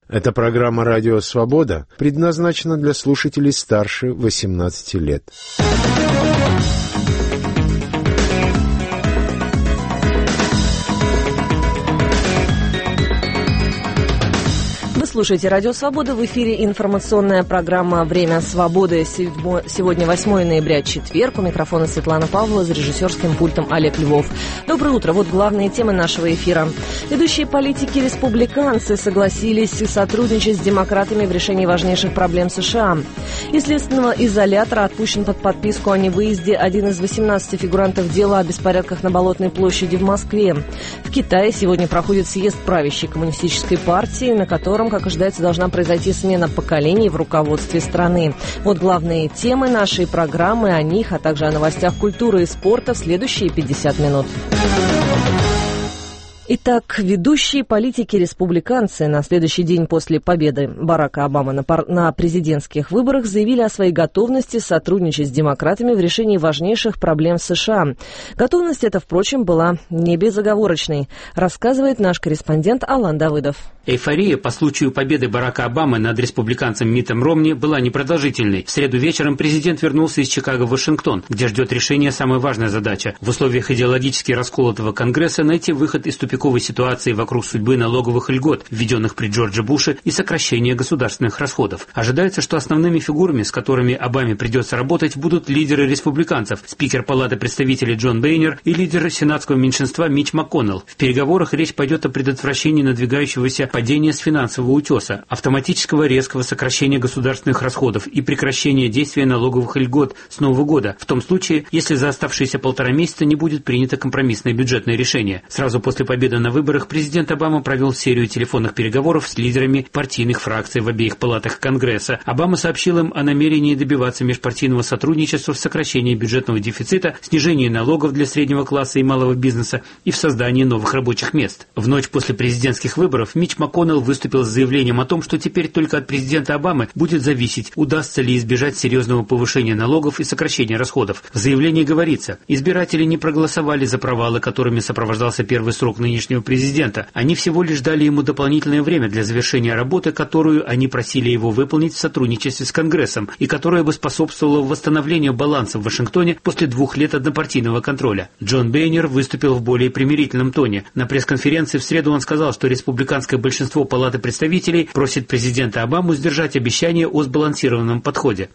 Эта программа «Радио Свобода» предназначена для слушателей старше 18 лет. Слушайте «Радио Свобода», в эфире информационная программа «Время свободы». Сегодня 8 ноября, четверг. У микрофона Светлана Павлова, за режиссерским пультом Олег Львов. Доброе утро. Вот главные темы нашего эфира. Ведущие политики-республиканцы согласились сотрудничать с демократами в решении важнейших проблем США. Из следственного изолятора отпущен под подписку о невыезде один из 18 фигурантов дела о беспорядках на Болотной площади в Москве. В Китае сегодня проходит съезд правящей коммунистической партии, на котором, как ожидается, должна произойти смена поколений в руководстве страны. Вот главные темы нашей программы, о них, а также о новостях культуры и спорта в следующие 50 минут. Итак, ведущие политики-республиканцы на следующий день после победы Барака Обамы на президентских выборах заявили о своей готовности сотрудничать с демократами в решении важнейших проблем США. Готовность эта, впрочем, была не безоговорочной, рассказывает наш корреспондент Алан Давыдов. Эйфория по случаю победы Барака Обамы над республиканцем Миттом Ромни была непродолжительной. В среду вечером президент вернулся из Чикаго в Вашингтон, где ждет решения самая важная задача – в условиях идеологически расколотого Конгресса найти выход из тупиковой ситуации вокруг судьбы налоговых льгот, введенных при Джордже Буше, и сокращения государственных расходов. Ожидается, что основными фигурами, с которыми Обаме придется работать, будут лидеры республиканцев, спикер Палаты представителей Джон Бейнер и лидер сенатского меньшинства Митч МакКоннелл. В переговорах речь пойдет о предотвращении надвигающегося падения с финансового утеса, автоматического резкого сокращения государственных расходов и прекращения действия налоговых льгот с Нового года, в том случае, если за оставшиеся 1,5 месяца не будет принято компромиссное бюджетное решение. Сразу после победы на выборах президент Обама провел серию телефонных переговоров с лидерами партийных фракций в обеих палатах Конгресса. Обама сообщил им о намерении добиваться межпартийного сотрудничества в сокращении бюджетного дефицита, снижении налогов для среднего класса и малого бизнеса и в создании новых рабочих мест. В ночь после президентских выборов Митч МакКоннелл выступил с заявлением о том, что теперь только от президента Обамы будет зависеть, удастся ли избежать серьезного повышения налогов и сокращения расходов. В заявлении говорится, избиратели не проголосовали за провалы, которыми сопровождался первый срок нынешнего президента. Они всего лишь дали ему дополнительное время для завершения работы, которую они просили его выполнить в сотрудничестве с Конгрессом и которая бы способствовала восстановлению баланса в Вашингтоне после 2 лет однопартийного контроля. Джон Бейнер выступил в более примирительном тоне. На пресс-конференции в среду он сказал, что республиканское большинство Палаты представителей просит президента Обаму сдержать обещание о сбалансированном подходе.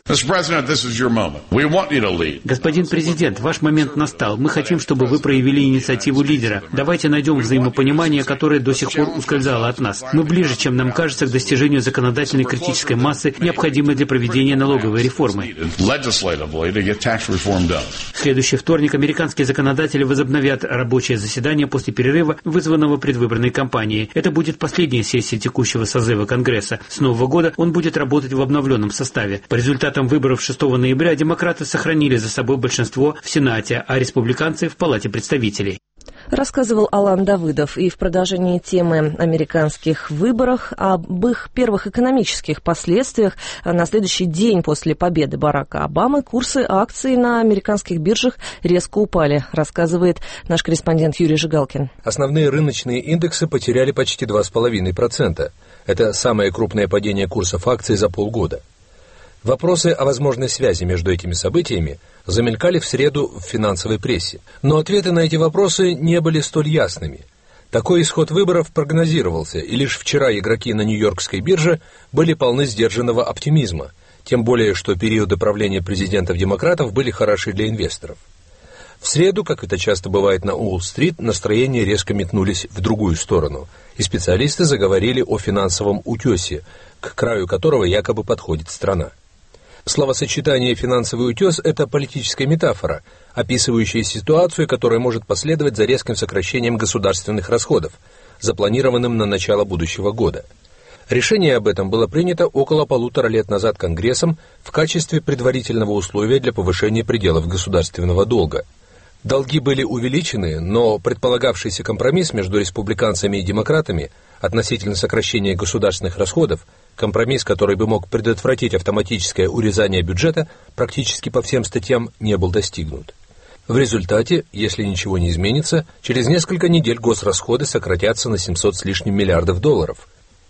Господин президент, ваш момент настал. Мы хотим, чтобы вы проявили инициативу лидера. Давайте найдем взаимопонимание, которое до сих пор ускользало от нас. Мы ближе, чем нам кажется, к достижению законодательной критической массы, необходимой для проведения налоговой реформы. В следующий вторник американские законодатели возобновят рабочее заседание после перерыва, вызванного предвыборной кампанией. Это будет последняя сессия текущего созыва Конгресса. С Нового года он будет работать в обновленном составе. По результатам выборов 6 ноября демократы сохранили за собой большинство в Сенате, а республиканцы в Палате представителей. Рассказывал Алан Давыдов. И в продолжении темы американских выборах об их первых экономических последствиях на следующий день после победы Барака Обамы курсы акций на американских биржах резко упали, рассказывает наш корреспондент Юрий Жигалкин. Основные рыночные индексы потеряли почти 2,5%. Это самое крупное падение курсов акций за полгода. Вопросы о возможной связи между этими событиями замелькали в среду в финансовой прессе. Но ответы на эти вопросы не были столь ясными. Такой исход выборов прогнозировался, и лишь вчера игроки на Нью-Йоркской бирже были полны сдержанного оптимизма, тем более, что периоды правления президентов-демократов были хороши для инвесторов. В среду, как это часто бывает на Уолл-стрит, настроения резко метнулись в другую сторону, и специалисты заговорили о финансовом утесе, к краю которого якобы подходит страна. Словосочетание «финансовый утес» – это политическая метафора, описывающая ситуацию, которая может последовать за резким сокращением государственных расходов, запланированным на начало будущего года. Решение об этом было принято около 1,5 лет назад Конгрессом в качестве предварительного условия для повышения пределов государственного долга. Долги были увеличены, но предполагавшийся компромисс между республиканцами и демократами относительно сокращения государственных расходов, компромисс, который бы мог предотвратить автоматическое урезание бюджета, практически по всем статьям не был достигнут. В результате, если ничего не изменится, через несколько недель госрасходы сократятся на 700 с лишним миллиардов долларов.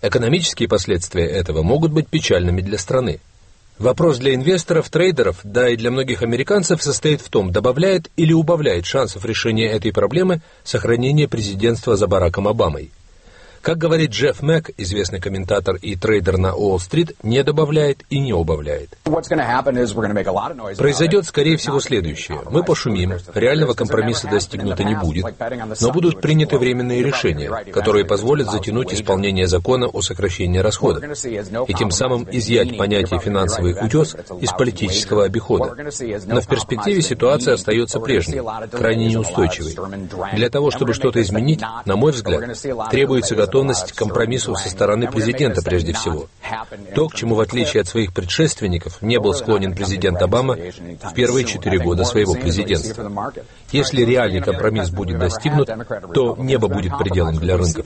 Экономические последствия этого могут быть печальными для страны. Вопрос для инвесторов, трейдеров, да и для многих американцев состоит в том, добавляет или убавляет шансов решения этой проблемы сохранение президентства за Бараком Обамой. Как говорит Джефф Мэг, известный комментатор и трейдер на Уолл-стрит, не добавляет и не убавляет. Произойдет, скорее всего, следующее. Мы пошумим, реального компромисса достигнуто не будет, но будут приняты временные решения, которые позволят затянуть исполнение закона о сокращении расходов и тем самым изъять понятие «финансовый утес» из политического обихода. Но в перспективе ситуация остается прежней, крайне неустойчивой. Для того, чтобы что-то изменить, на мой взгляд, требуется готовность к компромиссу со стороны президента прежде всего. То, к чему, в отличие от своих предшественников, не был склонен президент Обама в первые 4 года своего президентства. Если реальный компромисс будет достигнут, то небо будет пределом для рынков.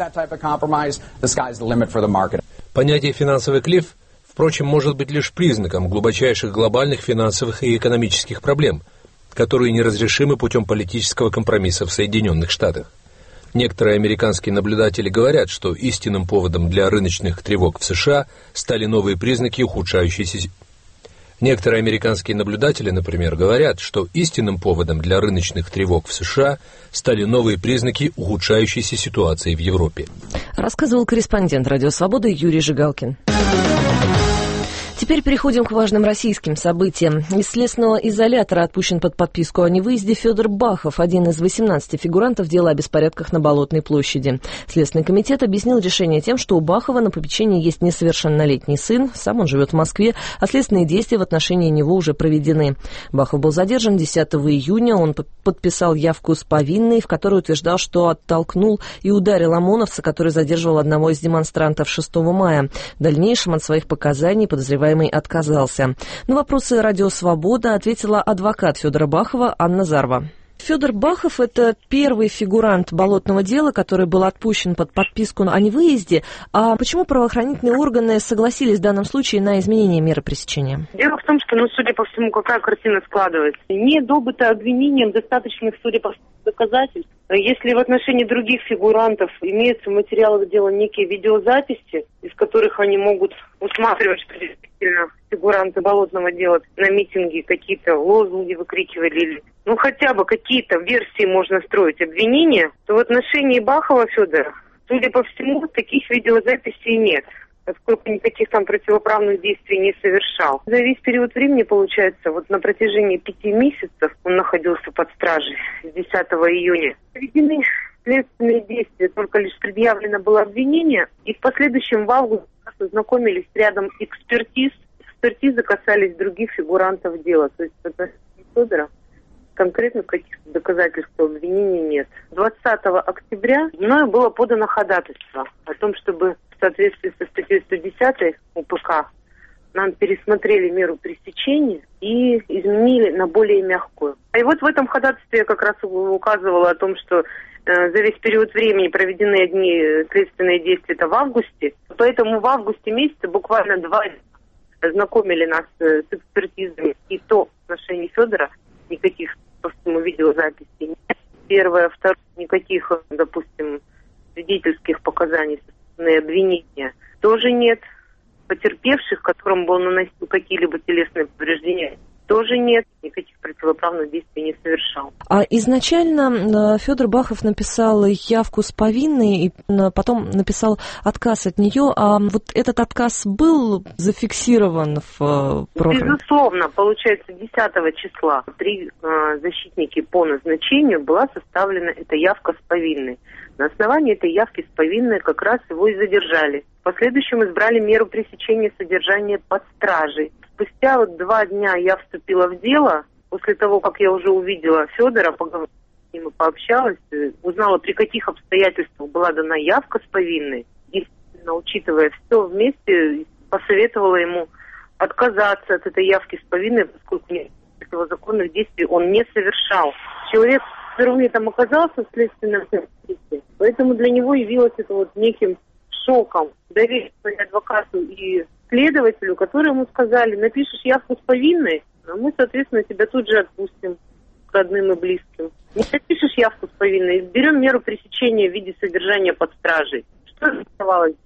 Понятие «финансовый клифф», впрочем, может быть лишь признаком глубочайших глобальных финансовых и экономических проблем, которые неразрешимы путем политического компромисса в Соединенных Штатах. Некоторые американские наблюдатели говорят, что истинным поводом для рыночных тревог в США стали новые признаки ухудшающейся... Некоторые американские наблюдатели, например, говорят, что истинным поводом для рыночных тревог в США стали новые признаки ухудшающейся ситуации в Европе. Рассказывал корреспондент «Радио Свобода» Юрий Жигалкин. Теперь переходим к важным российским событиям. Из следственного изолятора отпущен под подписку о невыезде Федор Бахов, один из 18 фигурантов дела о беспорядках на Болотной площади. Следственный комитет объяснил решение тем, что у Бахова на попечении есть несовершеннолетний сын, сам он живет в Москве, а следственные действия в отношении него уже проведены. Бахов был задержан 10 июня, он подписал явку с повинной, в которой утверждал, что оттолкнул и ударил ОМОНовца, который задерживал одного из демонстрантов 6 мая. В дальнейшем от своих показаний подозреваемый отказался. На вопросы «Радио Свобода» ответила адвокат Федора Бахова Анна Зарва. Федор Бахов – это первый фигурант болотного дела, который был отпущен под подписку о невыезде. А почему правоохранительные органы согласились в данном случае на изменение меры пресечения? Дело в том, что, судя по всему, какая картина складывается. Не добыто обвинением достаточных, судя по всему, доказательств. Если в отношении других фигурантов имеются в материалах дела некие видеозаписи, из которых они могут усматривать, что действительно фигуранты болотного дела на митинге какие-то лозунги выкрикивали или хотя бы какие-то версии можно строить обвинения, то в отношении Бахова Федора, судя по всему, таких видеозаписей нет, поскольку никаких там противоправных действий не совершал. За весь период времени, получается, на протяжении 5 месяцев он находился под стражей с 10 июня. Проведены следственные действия, только лишь предъявлено было обвинение, и в последующем в августе ознакомились с рядом экспертиз. Экспертизы касались других фигурантов дела, то есть в отношении Федора конкретно каких-то доказательств обвинения нет. 20 октября мною было подано ходатайство о том, чтобы в соответствии со статьей 110 УПК нам пересмотрели меру пресечения и изменили на более мягкую. И в этом ходатайстве я как раз указывала о том, что за весь период времени проведены одни следственные действия это в августе, поэтому в августе месяце буквально 2 дня ознакомили нас с экспертизами, и то в отношении Федора никаких, по всему, видеозаписей нет. Первое, второе, никаких, допустим, свидетельских показаний, обвинения тоже нет. Потерпевших, которым был наносил какие-либо телесные повреждения, тоже нет. Никаких противоправных действий не совершал. А изначально Федор Бахов написал явку с повинной и потом написал отказ от нее. А этот отказ был зафиксирован в программе? Безусловно. Получается, 10 числа при защитнике по назначению была составлена эта явка с повинной. На основании этой явки с повинной как раз его и задержали. В последующем избрали меру пресечения содержания под стражей. Спустя 2 дня я вступила в дело, после того, как я уже увидела Федора, поговорила с ним и пообщалась, узнала, при каких обстоятельствах была дана явка с повинной. И, учитывая все вместе, посоветовала ему отказаться от этой явки с повинной, поскольку противозаконных действий он не совершал. Человек впервые там оказался в следственном комитете, поэтому для него явилось это неким шоком. Доверие адвокату и следователю, которые ему сказали: напишешь явку с повинной, а мы, соответственно, тебя тут же отпустим к родным и близким. Не напишешь явку с повинной, берем меру пресечения в виде содержания под стражей. Что же оставалось делать?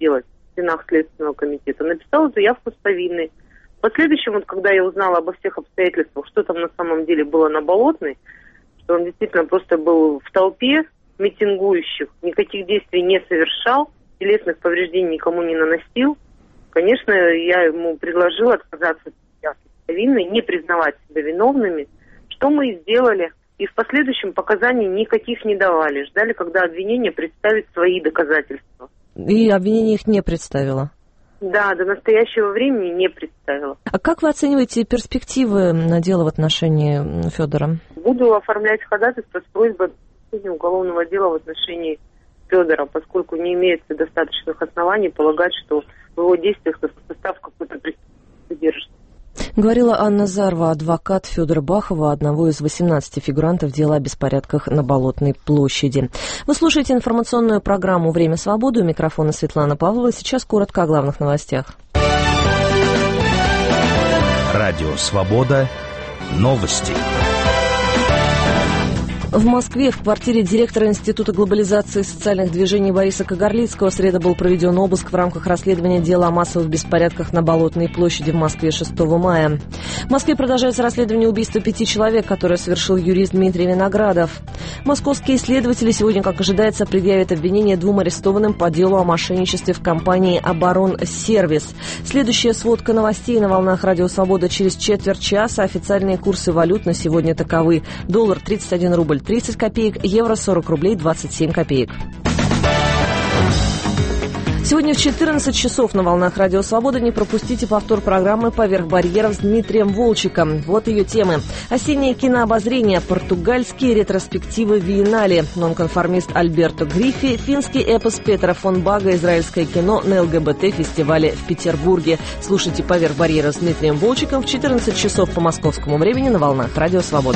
в стенах Следственного комитета, написала заявку с повинной. В последующем, вот, когда я узнала обо всех обстоятельствах, что там на самом деле было на Болотной, что он действительно просто был в толпе митингующих, никаких действий не совершал, телесных повреждений никому не наносил, конечно, я ему предложила отказаться от заявки с повинной, не признавать себя виновными, что мы и сделали. И в последующем показаний никаких не давали. Ждали, когда обвинение представит свои доказательства. И обвинение их не представило? Да, до настоящего времени не представила. А как вы оцениваете перспективы на дело в отношении Федора? Буду оформлять ходатайство с просьбой уголовного дела в отношении Федора, поскольку не имеется достаточных оснований полагать, что в его действиях состав какой-то преступности содержится. Говорила Анна Зарва, адвокат Федора Бахова, одного из 18 фигурантов дела о беспорядках на Болотной площади. Вы слушаете информационную программу «Время свободы». У микрофона Светлана Павлова. Сейчас коротко о главных новостях. Радио «Свобода». Новости. В Москве в квартире директора Института глобализации и социальных движений Бориса Кагарлицкого в среду был проведен обыск в рамках расследования дела о массовых беспорядках на Болотной площади в Москве 6 мая. В Москве продолжается расследование убийства 5 человек, которое совершил юрист Дмитрий Виноградов. Московские следователи сегодня, как ожидается, предъявят обвинение 2 арестованным по делу о мошенничестве в компании «Оборонсервис». Следующая сводка новостей на волнах Радио Свобода через четверть часа. Официальные курсы валют на сегодня таковы. Доллар 31 рубль 30 копеек, евро 40 рублей 27 копеек. Сегодня в 14 часов на волнах Радио Свобода не пропустите повтор программы «Поверх барьеров» с Дмитрием Волчиком. Вот ее темы. Осеннее кинообозрение, португальские ретроспективы Виеннале, нонконформист Альберто Гриффи, финский эпос Петра фон Бага, израильское кино на ЛГБТ-фестивале в Петербурге. Слушайте «Поверх барьеров» с Дмитрием Волчиком в 14 часов по московскому времени на волнах Радио Свобода.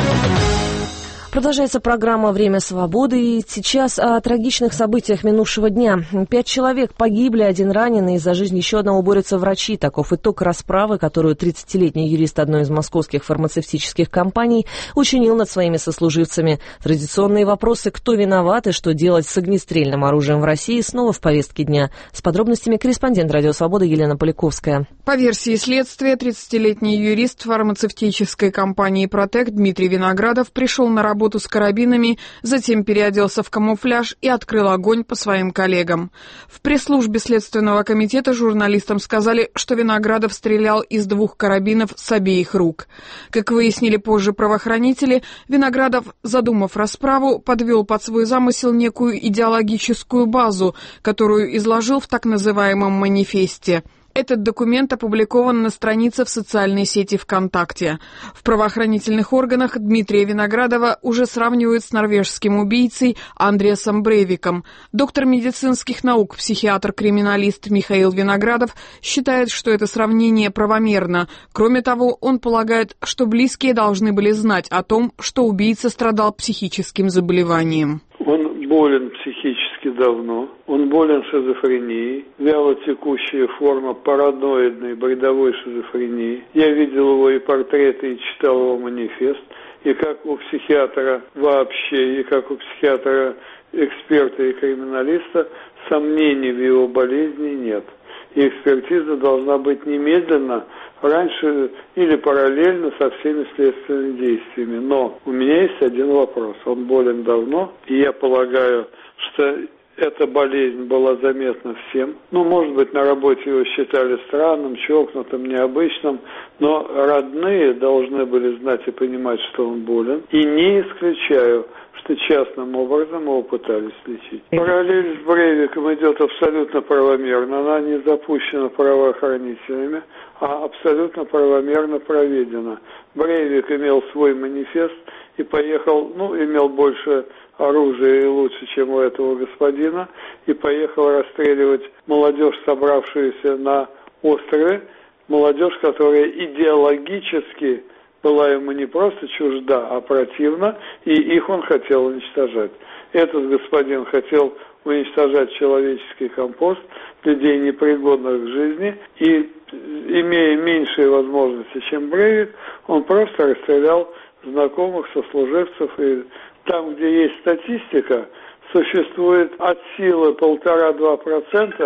Продолжается программа «Время свободы». И сейчас о трагичных событиях минувшего дня. 5 человек погибли, 1 раненый. И за жизнь еще одного борются врачи. Таков итог расправы, которую 30-летний юрист одной из московских фармацевтических компаний учинил над своими сослуживцами. Традиционные вопросы «Кто виноват?» и «Что делать с огнестрельным оружием в России?» снова в повестке дня. С подробностями корреспондент «Радио Свобода» Елена Поляковская. По версии следствия, 30-летний юрист фармацевтической компании «Протек» Дмитрий Виноградов пришел на работу с карабинами, затем переоделся в камуфляж и открыл огонь по своим коллегам. В пресс-службе Следственного комитета журналистам сказали, что Виноградов стрелял из 2 карабинов с обеих рук. Как выяснили позже правоохранители, Виноградов, задумав расправу, подвел под свой замысел некую идеологическую базу, которую изложил в так называемом манифесте. Этот документ опубликован на странице в социальной сети ВКонтакте. В правоохранительных органах Дмитрия Виноградова уже сравнивают с норвежским убийцей Андреасом Брейвиком. Доктор медицинских наук, психиатр-криминалист Михаил Виноградов считает, что это сравнение правомерно. Кроме того, он полагает, что близкие должны были знать о том, что убийца страдал психическим заболеванием. Он болен психически давно, он болен шизофренией, вялотекущая форма параноидной бредовой шизофрении. Я видел его и портреты, и читал его манифест. И как у психиатра вообще, и как у психиатра эксперта и криминалиста, сомнений в его болезни нет. И экспертиза должна быть немедленно, раньше или параллельно со всеми следственными действиями. Но у меня есть один вопрос. Он болен давно, и я полагаю, что эта болезнь была заметна всем. Может быть, на работе его считали странным, чокнутым, необычным, но родные должны были знать и понимать, что он болен. И не исключаю, что частным образом его пытались лечить. Параллель с Брейвиком идет абсолютно правомерно. Она не запущена правоохранителями, а абсолютно правомерно проведена. Брейвик имел свой манифест и поехал, имел больше оружия и лучше, чем у этого господина, и поехал расстреливать молодежь, собравшуюся на острове, молодежь, которая идеологически была ему не просто чужда, а противна, и их он хотел уничтожать. Этот господин хотел уничтожать человеческий компост, людей, непригодных к жизни, и, имея меньшие возможности, чем Брейвик, он просто расстрелял знакомых, сослуживцев, и там, где есть статистика, существует от силы 1,5-2%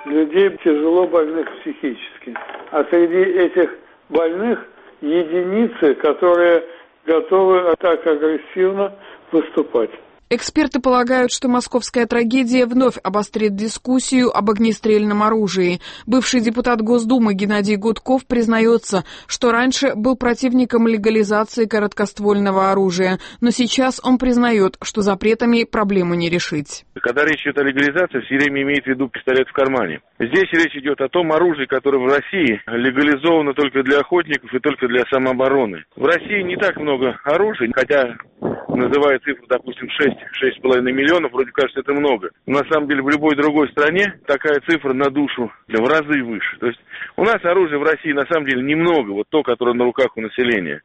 людей тяжело больных психически. А среди этих больных единицы, которые готовы так агрессивно выступать. Эксперты полагают, что московская трагедия вновь обострит дискуссию об огнестрельном оружии. Бывший депутат Госдумы Геннадий Гудков признается, что раньше был противником легализации короткоствольного оружия, но сейчас он признает, что запретами проблему не решить. Когда речь идет о легализации, все время имеет в виду пистолет в кармане. Здесь речь идет о том оружии, которое в России легализовано только для охотников и только для самообороны. В России не так много оружия, хотя называют цифру, допустим, 6,5 миллионов, вроде кажется, это много. Но на самом деле в любой другой стране такая цифра на душу в разы выше. То есть у нас оружия в России на самом деле немного, вот то, которое на руках у населения.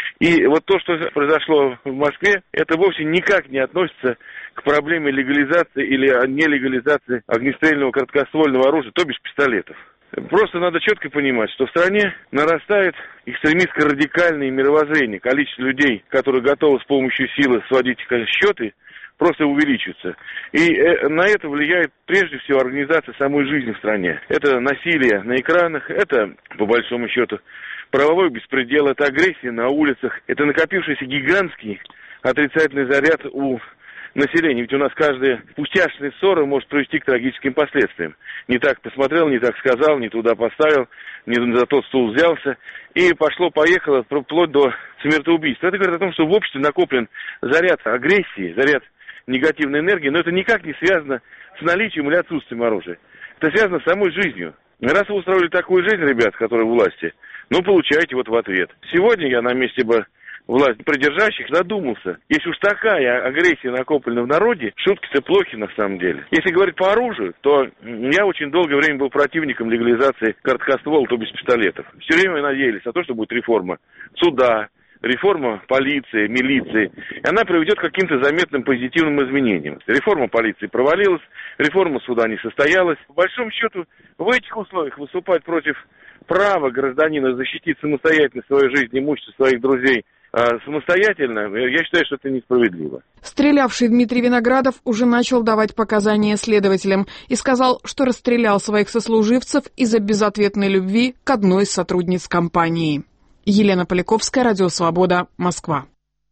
И вот то, что произошло в Москве, это вовсе никак не относится к проблеме легализации или нелегализации огнестрельного короткоствольного оружия, то бишь пистолетов. Просто надо четко понимать, что в стране нарастает экстремистско-радикальное мировоззрение. Количество людей, которые готовы с помощью силы сводить счеты, просто увеличится. И на это влияет прежде всего организация самой жизни в стране. Это насилие на экранах, это, по большому счету, правовой беспредел, это агрессия на улицах, это накопившийся гигантский отрицательный заряд у населения. Ведь у нас каждая пустяшная ссора может привести к трагическим последствиям. Не так посмотрел, не так сказал, не туда поставил, не за тот стул взялся. И пошло-поехало вплоть до смертоубийства. Это говорит о том, что в обществе накоплен заряд агрессии, заряд негативной энергии, но это никак не связано с наличием или отсутствием оружия. Это связано с самой жизнью. Раз вы устроили такую жизнь, ребят, которые в власти, ну, получаете вот в ответ. Сегодня я на месте бы власть придержащих задумался. Если уж такая агрессия накоплена в народе, шутки-то плохи на самом деле. Если говорить по оружию, то я очень долгое время был противником легализации короткоствола, то без пистолетов. Все время надеялись на то, что будет реформа суда, реформа полиции, милиции. И она приведет к каким-то заметным позитивным изменениям. Реформа полиции провалилась, реформа суда не состоялась. По большому счету, в этих условиях выступать против права гражданина защитить самостоятельно свою жизнь, имущество своих друзей самостоятельно, я считаю, что это несправедливо. Стрелявший Дмитрий Виноградов уже начал давать показания следователям и сказал, что расстрелял своих сослуживцев из-за безответной любви к одной из сотрудниц компании. Елена Поляковская, Радио Свобода, Москва.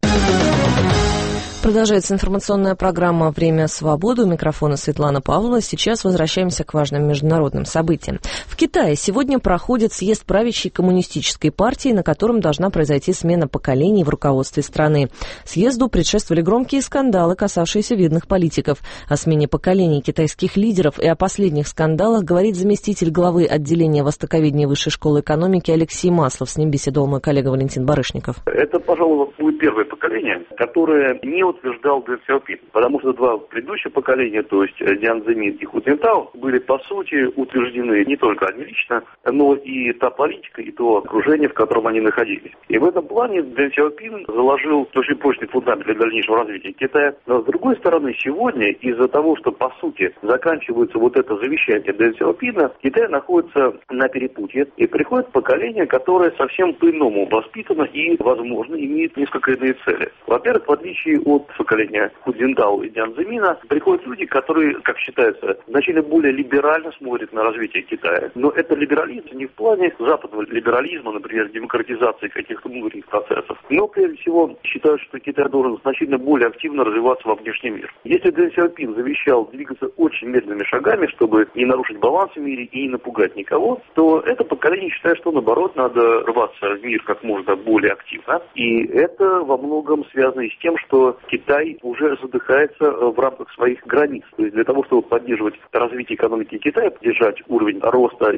Продолжается информационная программа «Время свободы». У микрофона Светлана Павлова. Сейчас возвращаемся к важным международным событиям. В Китае сегодня проходит съезд правящей коммунистической партии, на котором должна произойти смена поколений в руководстве страны. Съезду предшествовали громкие скандалы, касавшиеся видных политиков. О смене поколений китайских лидеров и о последних скандалах говорит заместитель главы отделения востоковедения Высшей школы экономики Алексей Маслов. С ним беседовал мой коллега Валентин Барышников. Это, пожалуй, будет первое поколение, которое не утверждал Дэн Сяопин, потому что два предыдущих поколения, то есть Дзян Цзимин и Ху Цзинтао, были по сути утверждены не только они лично, но и та политика, и то окружение, в котором они находились. И в этом плане Дэн Сяопин заложил очень прочный фундамент для дальнейшего развития Китая. Но с другой стороны, сегодня из-за того, что по сути заканчивается вот это завещание Дэн Сяопина, Китай находится на перепутье, и приходит поколение, которое совсем по-иному воспитано и, возможно, имеет несколько иные цели. Во-первых, в отличие от поколения Ху Цзинтао и Дзян Цзимина, приходят люди, которые, как считается, значительно более либерально смотрят на развитие Китая. Но это либерализм не в плане западного либерализма, например, демократизации каких-то внутренних процессов. Но, прежде всего, считают, что Китай должен значительно более активно развиваться во внешний мир. Если Дэн Сяопин завещал двигаться очень медленными шагами, чтобы не нарушить баланс в мире и не напугать никого, то это поколение считает, что, наоборот, надо рваться в мир как можно более активно. И это во многом связано и с тем, что Китай уже задыхается в рамках своих границ. То есть для того, чтобы поддерживать развитие экономики Китая, поддержать уровень роста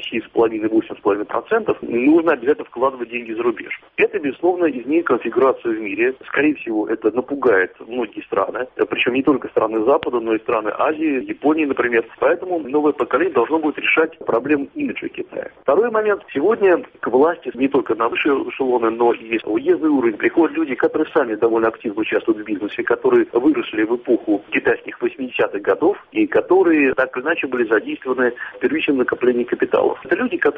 7,5-8,5%, нужно обязательно вкладывать деньги за рубеж. Это, безусловно, изменит конфигурацию в мире. Скорее всего, это напугает многие страны, причем не только страны Запада, но и страны Азии, Японии, например. Поэтому новое поколение должно будет решать проблему имиджа Китая. Второй момент. Сегодня к власти не только на высшие эшелоны, но и уездный уровень приходят люди, которые сами довольно активно участвуют в бизнесе, которые выросли в эпоху китайских 80-х годов и которые так или иначе были задействованы в первичном накоплении капиталов. Это люди, которые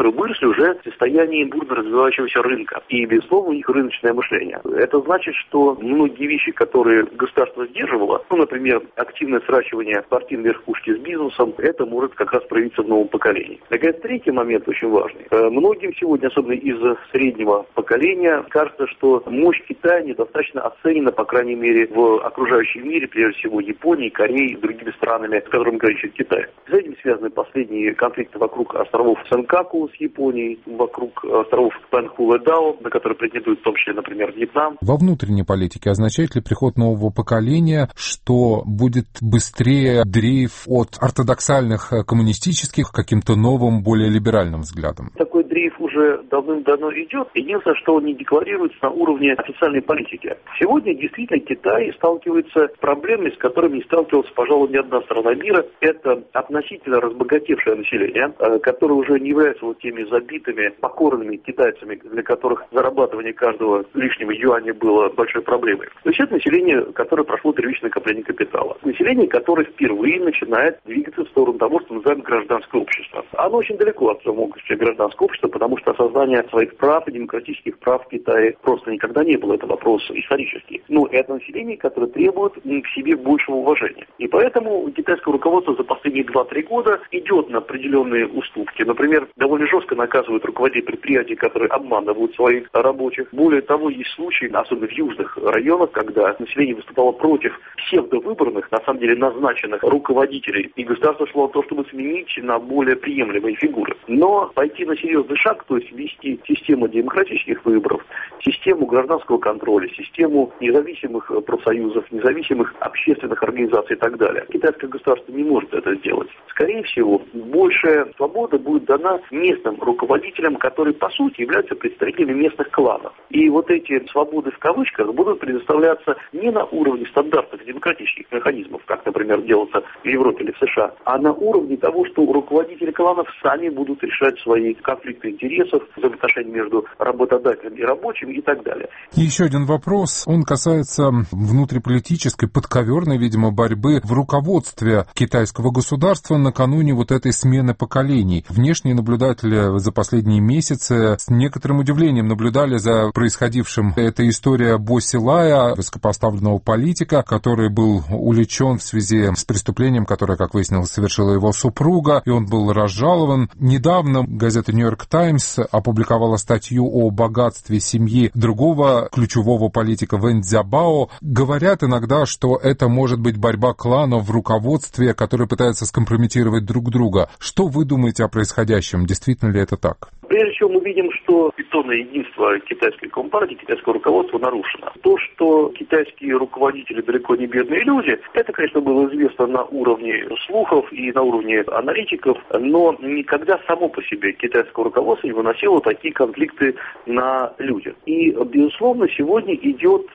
которые выросли уже в состоянии бурно развивающегося рынка. И, безусловно, у них рыночное мышление. Это значит, что многие вещи, которые государство сдерживало, например, активное сращивание партийной верхушки с бизнесом, это может как раз проявиться в новом поколении. Наконец, третий момент очень важный. Многим сегодня, особенно из среднего поколения, кажется, что мощь Китая недостаточно оценена, по крайней мере, в окружающем мире, прежде всего Японии, Кореи и другими странами, с которыми граничит Китай. С этим связаны последние конфликты вокруг островов Сенкаку с Японией, вокруг островов Пэнхуэдао, на которые претендует в том числе, например, Вьетнам. Во внутренней политике означает ли приход нового поколения, что будет быстрее дрейф от ортодоксальных коммунистических к каким-то новым, более либеральным взглядам? Такой дрейф уже давным-давно идет. Единственное, что он не декларируется на уровне официальной политики. Сегодня действительно Китай сталкивается с проблемами, с которыми не сталкивалась, пожалуй, ни одна страна мира. Это относительно разбогатевшее население, которое уже не является вот теми забитыми, покорными китайцами, для которых зарабатывание каждого лишнего юаня было большой проблемой. То есть это население, которое прошло первичное накопление капитала. Население, которое впервые начинает двигаться в сторону того, что называем гражданское общество. Оно очень далеко от самого гражданского общества, потому что осознание своих прав и демократических прав в Китае просто никогда не было. Это вопрос исторический. Но это население, которое требует к себе большего уважения. И поэтому китайское руководство за последние 2-3 года идет на определенные уступки. Например, довольно жестко наказывают руководителей предприятий, которые обманывают своих рабочих. Более того, есть случаи, особенно в южных районах, когда население выступало против псевдовыборных, на самом деле назначенных руководителей. И государство шло на то, чтобы сменить на более приемлемые фигуры. Но пойти на серьезный шаг, то есть ввести систему демократических выборов, систему гражданского контроля, систему независимых профсоюзов, независимых общественных организаций и так далее. Китайское государство не может это сделать. Скорее всего, большая свобода будет дана местным руководителям, которые, по сути, являются представителями местных кланов. И вот эти свободы в кавычках будут предоставляться не на уровне стандартных демократических механизмов, как, например, делается в Европе или в США, а на уровне того, что руководители кланов сами будут решать свои конфликты интересов, взаимоотношения между работодателем и рабочим и так далее. И еще один вопрос. Он касается внутриполитической, подковерной, видимо, борьбы в руководстве китайского государства накануне вот этой смены поколений. Внешние наблюдатели за последние месяцы с некоторым удивлением наблюдали за происходившим. Это история Бо Силая, высокопоставленного политика, который был уличен в связи с преступлением, которое, как выяснилось, совершила его супруга, и он был разжалован. Недавно газета «Нью-Йорк Таймс» опубликовала статью о богатстве семьи другого ключевого политика Вэн Цзябао. Говорят иногда, что это может быть борьба кланов в руководстве, которые пытаются скомпрометировать друг друга. Что вы думаете о происходящем? Действительно ли это так? Прежде всего, мы видим, что бетонное единство китайской компартии, китайского руководства нарушено. То, что китайские руководители далеко не бедные люди, это, конечно, было известно на уровне слухов и на уровне аналитиков, но никогда само по себе китайское руководство не выносило такие конфликты на людях. И, безусловно, сегодня идет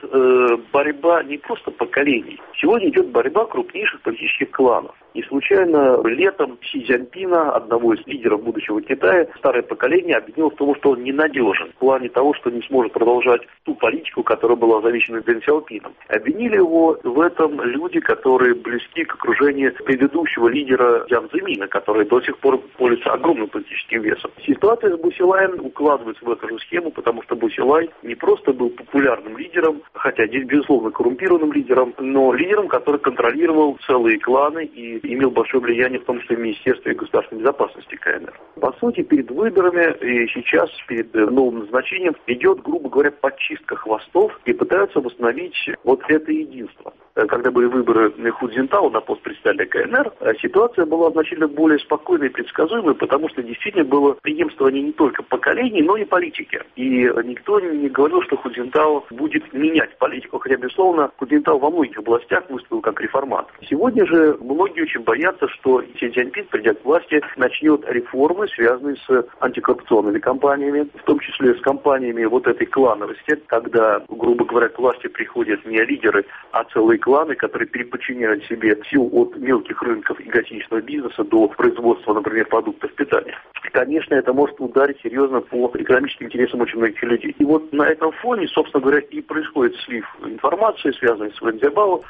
борьба не просто поколений. Сегодня идет борьба крупнейших политических кланов. Не случайно летом Си Цзяньпина, одного из лидеров будущего Китая, старое поколение обвинило в том, что он ненадежен в плане того, что не сможет продолжать ту политику, которая была завещана Дэн Сяопином. Обвинили его в этом люди, которые близки к окружению предыдущего лидера Jiang Zemin, который до сих пор пользуется огромным политическим весом. Ситуация с Бо Силаем укладывается в эту же схему, потому что Бо Силай не просто был популярным лидером, хотя здесь, безусловно, коррумпированным лидером, но лидером, который контролировал целые кланы и имел большое влияние, в том числе в Министерстве государственной безопасности КНР. По сути, перед выборами и сейчас, перед новым назначением, идет, грубо говоря, подчистка хвостов и пытаются восстановить вот это единство. Когда были выборы Ху Цзинтао на пост председателя КНР, ситуация была значительно более спокойной и предсказуемой, потому что действительно было преемствование не только поколений, но и политики. И никто не говорил, что Ху Цзинтао будет менять политику, хотя, безусловно, Ху Цзинтао во многих областях выступил как реформатор. Сегодня же многие очень боятся, что Си Цзяньпин, придя к власти, начнет реформы, связанные с антикоррупционными кампаниями, в том числе с кампаниями вот этой клановости, когда, грубо говоря, к власти приходят не лидеры, а целые кланы, которые переподчиняют себе все от мелких рынков и гостиничного бизнеса до производства, например, продуктов питания. Конечно, это может ударить серьезно по экономическим интересам очень многих людей. И вот на этом фоне, собственно говоря, и происходит слив информации, связанной с Вэн Цзябао.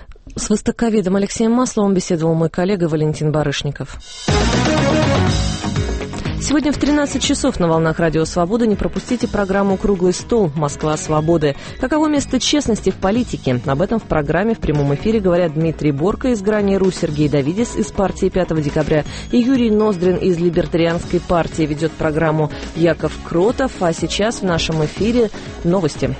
С востоковедом Алексеем Масловым беседовал мой коллега Валентин Барышников. Сегодня в 13 часов на волнах Радио Свобода не пропустите программу «Круглый стол. Москва. Свободы». Каково место честности в политике? Об этом в программе в прямом эфире говорят Дмитрий Борко из «Грани.ру», Сергей Давидис из партии 5 декабря и Юрий Ноздрин из Либертарианской партии. Ведет программу Яков Кротов. А сейчас в нашем эфире новости.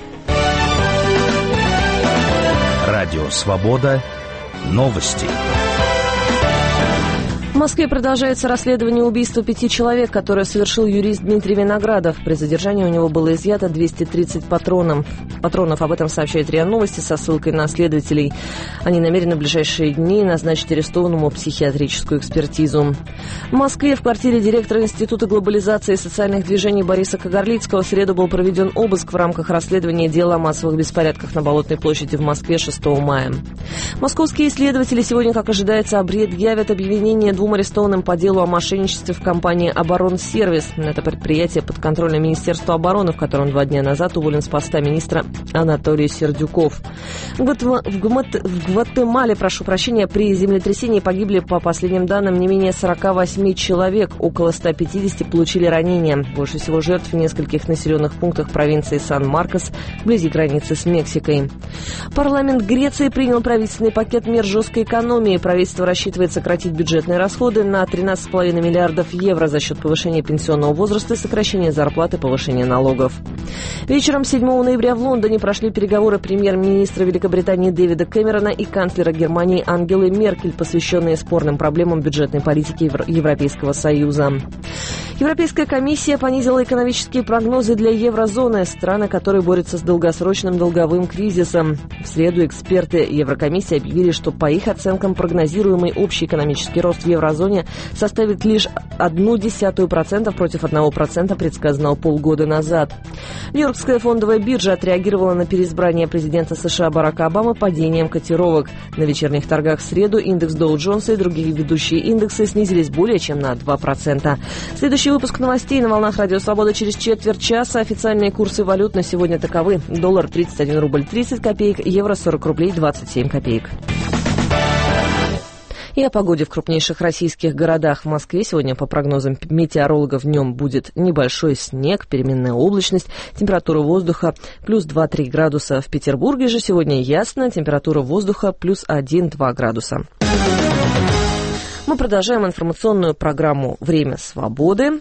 Радио Свобода. Новости. В Москве продолжается расследование убийства 5 человек, которое совершил юрист Дмитрий Виноградов. При задержании у него было изъято 230 патронов. Об этом сообщает РИА Новости со ссылкой на следователей. Они намерены в ближайшие дни назначить арестованному психиатрическую экспертизу. В Москве в квартире директора Института глобализации и социальных движений Бориса Кагарлицкого в среду был проведен обыск в рамках расследования дела о массовых беспорядках на Болотной площади в Москве 6 мая. Московские следователи сегодня, как ожидается, объявят объявление двум арестованным по делу о мошенничестве в компании «Оборонсервис». Это предприятие под контролем Министерства обороны, в котором 2 дня назад уволен с поста министра Анатолий Сердюков. В Гватемале, при землетрясении погибли, по последним данным, не менее 48 человек. Около 150 получили ранения. Больше всего жертв в нескольких населенных пунктах провинции Сан-Маркос, вблизи границы с Мексикой. Парламент Греции принял правительственный пакет мер жесткой экономии. Правительство рассчитывает сократить бюджетные расходы на 13,5 миллиардов евро за счет повышения пенсионного возраста, сокращения зарплат и повышения налогов. Вечером 7 ноября в Лондоне прошли переговоры премьер-министра Великобритании Дэвида Кэмерона и канцлера Германии Ангелы Меркель, посвященные спорным проблемам бюджетной политики Европейского Союза. Европейская комиссия понизила экономические прогнозы для еврозоны, страны, которые борются с долгосрочным долговым кризисом. В среду эксперты Еврокомиссии объявили, что по их оценкам прогнозируемый общий экономический рост в еврозоне составит лишь 0,1% против 1% предсказанного полгода назад. Нью-Йоркская фондовая биржа отреагировала на переизбрание президента США Барака Обамы падением котировок. На вечерних торгах в среду индекс Доу Джонса и другие ведущие индексы снизились более чем на 2%. Следующий выпуск новостей на волнах Радио Свобода через четверть часа. Официальные курсы валют на сегодня таковы. Доллар 31 рубль 30 копеек, евро 40 рублей 27 копеек. И о погоде в крупнейших российских городах. В Москве сегодня, по прогнозам метеорологов, днем будет небольшой снег, переменная облачность, температура воздуха плюс 2-3 градуса. В Петербурге же сегодня ясно, температура воздуха плюс 1-2 градуса. Мы продолжаем информационную программу «Время свободы».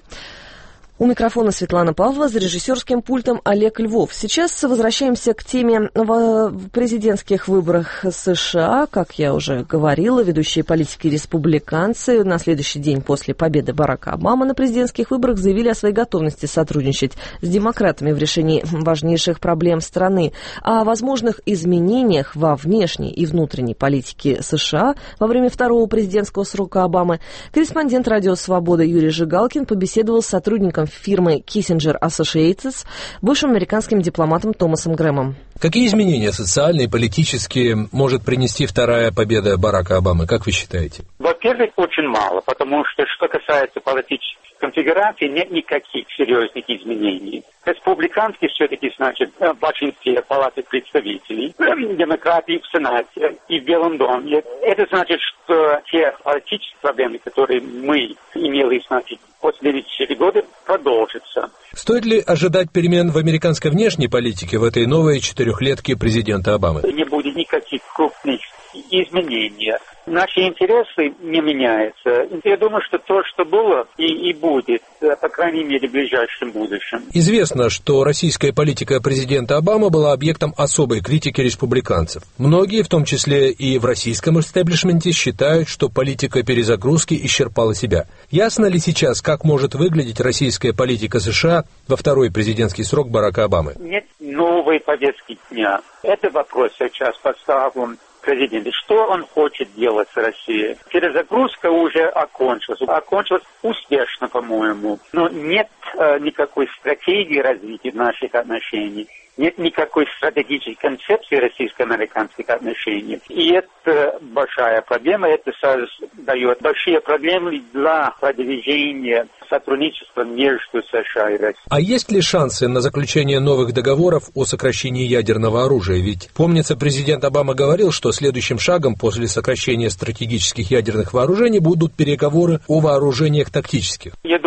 У микрофона Светлана Павлова, за режиссерским пультом Олег Львов. Сейчас возвращаемся к теме президентских выборах США. Как я уже говорила, ведущие политики республиканцы на следующий день после победы Барака Обамы на президентских выборах заявили о своей готовности сотрудничать с демократами в решении важнейших проблем страны. О возможных изменениях во внешней и внутренней политике США во время второго президентского срока Обамы корреспондент «Радио Свобода» Юрий Жигалкин побеседовал с сотрудником фирмы Kissinger Associates, бывшим американским дипломатом Томасом Грэмом. Какие изменения социальные и политические может принести вторая победа Барака Обамы, как вы считаете? Во-первых, очень мало, потому что касается политических конфигураций, нет никаких серьезных изменений. Республиканские все-таки, значит, в большинстве палаты представителей, демократы в Сенате и в Белом доме. Это значит, что те политические проблемы, которые мы имели, значит, после 2004 года, продолжатся. Стоит ли ожидать перемен в американской внешней политике в этой новой четырехлетке президента Обамы? Не будет никаких крупных изменений. Наши интересы не меняются. Я думаю, что то, что было и будет, по крайней мере, в ближайшем будущем. Известно, что российская политика президента Обамы была объектом особой критики республиканцев. Многие, в том числе и в российском истеблишменте, считают, что политика перезагрузки исчерпала себя. Ясно ли сейчас, как может выглядеть российская политика США во второй президентский срок Барака Обамы? Нет новой повестки дня. Это вопрос сейчас поставлен президент. Что он хочет делать с Россией? Перезагрузка уже окончилась. Окончилась успешно, по-моему. Но нет никакой стратегии развития наших отношений. Нет никакой стратегической концепции российско-американских отношений. И это большая проблема. Это дает большие проблемы для продвижения сотрудничества между США и Россией. А есть ли шансы на заключение новых договоров о сокращении ядерного оружия? Ведь, помнится, президент Обама говорил, что следующим шагом после сокращения стратегических ядерных вооружений будут переговоры о вооружениях тактических. Я думаю, что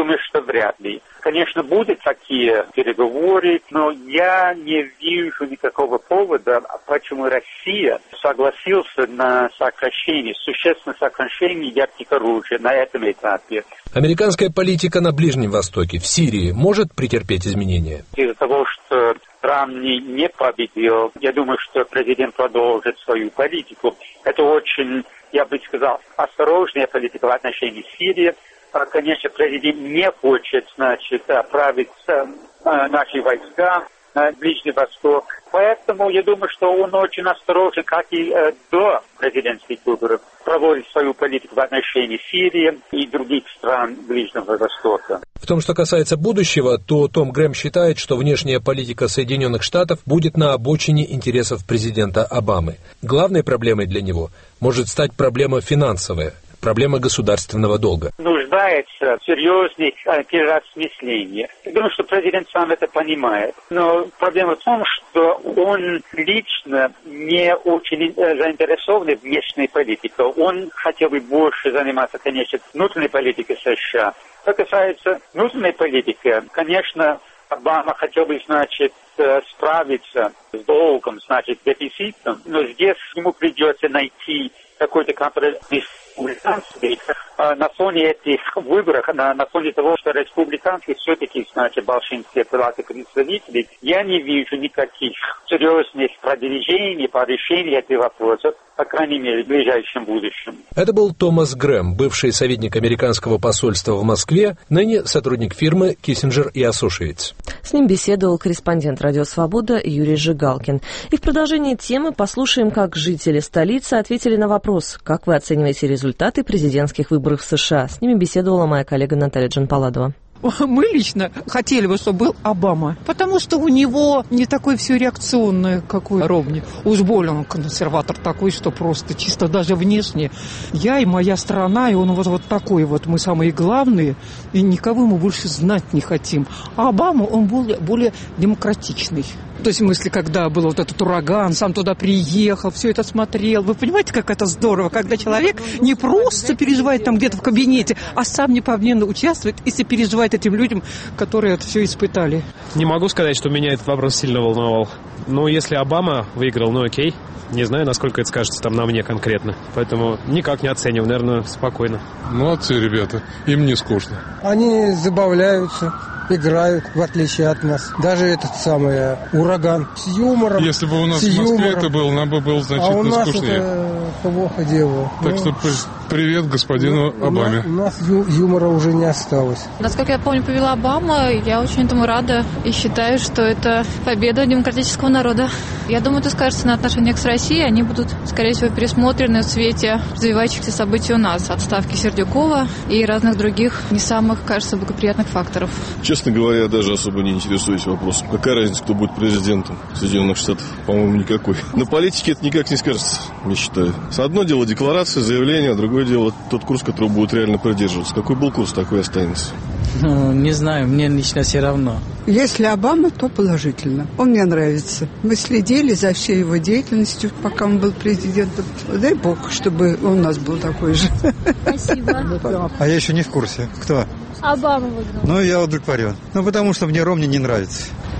вряд ли. Конечно, будут такие переговоры, но я не вижу никакого повода, почему Россия согласилась на сокращение, существенное сокращение ядерных оружий на этом этапе. Американская политика на Ближнем Востоке, в Сирии, может претерпеть изменения? Из-за того, что Рамни не победил, я думаю, что президент продолжит свою политику. Это очень, я бы сказал, осторожная политика в отношении Сирии. Конечно, президент не хочет, отправить наши войска на Ближний Восток. Поэтому я думаю, что он очень осторожен, как и до президентских выборов, проводит свою политику в отношении Сирии и других стран Ближнего Востока. В том, что касается будущего, то Том Грэм считает, что внешняя политика Соединенных Штатов будет на обочине интересов президента Обамы. Главной проблемой для него может стать проблема финансовая, проблема государственного долга. Нуждается в серьезных переосмыслениях. Я думаю, что президент сам это понимает. Но проблема в том, что он лично не очень заинтересован в внешней политике. Он хотел бы больше заниматься, конечно, внутренней политикой США. Что касается внутренней политики, конечно, Обама хотел бы, справиться с долгом, дефицитом, но здесь ему придется найти какой-то компромисс республиканцев на фоне этих выборов, на фоне того, что республиканцы все-таки, в большинстве палаты представителей, я не вижу никаких серьезных продвижений по решению этих вопросов, по крайней мере, в ближайшем будущем. Это был Томас Грэм, бывший советник американского посольства в Москве, ныне сотрудник фирмы Kissinger & Associates. С ним беседовал корреспондент «Радио Свобода» Юрий Жигалкин. И в продолжении темы послушаем, как жители столицы ответили на вопрос, как вы оцениваете результаты президентских выборов в США. С ними беседовала моя коллега Наталья Джанпаладова. Мы лично хотели бы, чтобы был Обама, потому что у него не такой все реакционный, как у Ромни. Уж больно он консерватор такой, что просто чисто даже внешне. Я и моя страна, и он вот такой вот, мы самые главные, и никого мы больше знать не хотим. А Обама, он более демократичный. То есть в смысле, когда был вот этот ураган, сам туда приехал, все это смотрел. Вы понимаете, как это здорово, когда человек не просто переживает там где-то в кабинете, а сам непомненно участвует и сопереживает этим людям, которые это все испытали. Не могу сказать, что меня этот вопрос сильно волновал. Но если Обама выиграл, ну окей. Не знаю, насколько это скажется там на мне конкретно. Поэтому никак не оцениваю, наверное, спокойно. Молодцы, ребята, им не скучно. Они забавляются, играют, в отличие от нас. Даже этот самый ураган с юмором. Если бы у нас в Москве это был, нам бы было значительно скучнее. Это плохо дело. Так что привет господину Обаме. У нас юмора уже не осталось. Насколько я помню, повела Обама. Я очень этому рада и считаю, что это победа демократического народа. Я думаю, это скажется на отношениях с Россией. Они будут, скорее всего, пересмотрены в свете развивающихся событий у нас. Отставки Сердюкова и разных других не самых, кажется, благоприятных факторов. Честно говоря, я даже особо не интересуюсь вопросом. Какая разница, кто будет президентом Соединенных Штатов? По-моему, никакой. На политике это никак не скажется, я считаю. Одно дело декларация, заявление, а другое дело тот курс, которого будет реально придерживаться. Какой был курс, такой останется. Не знаю, мне лично все равно. Если Обама, то положительно. Он мне нравится. Мы следили за всей его деятельностью, пока он был президентом. Дай бог, чтобы у нас был такой же. Спасибо. А я еще не в курсе. Кто? Обама выиграл. Ну, я удовлетворен. Потому что мне Ромни не нравится.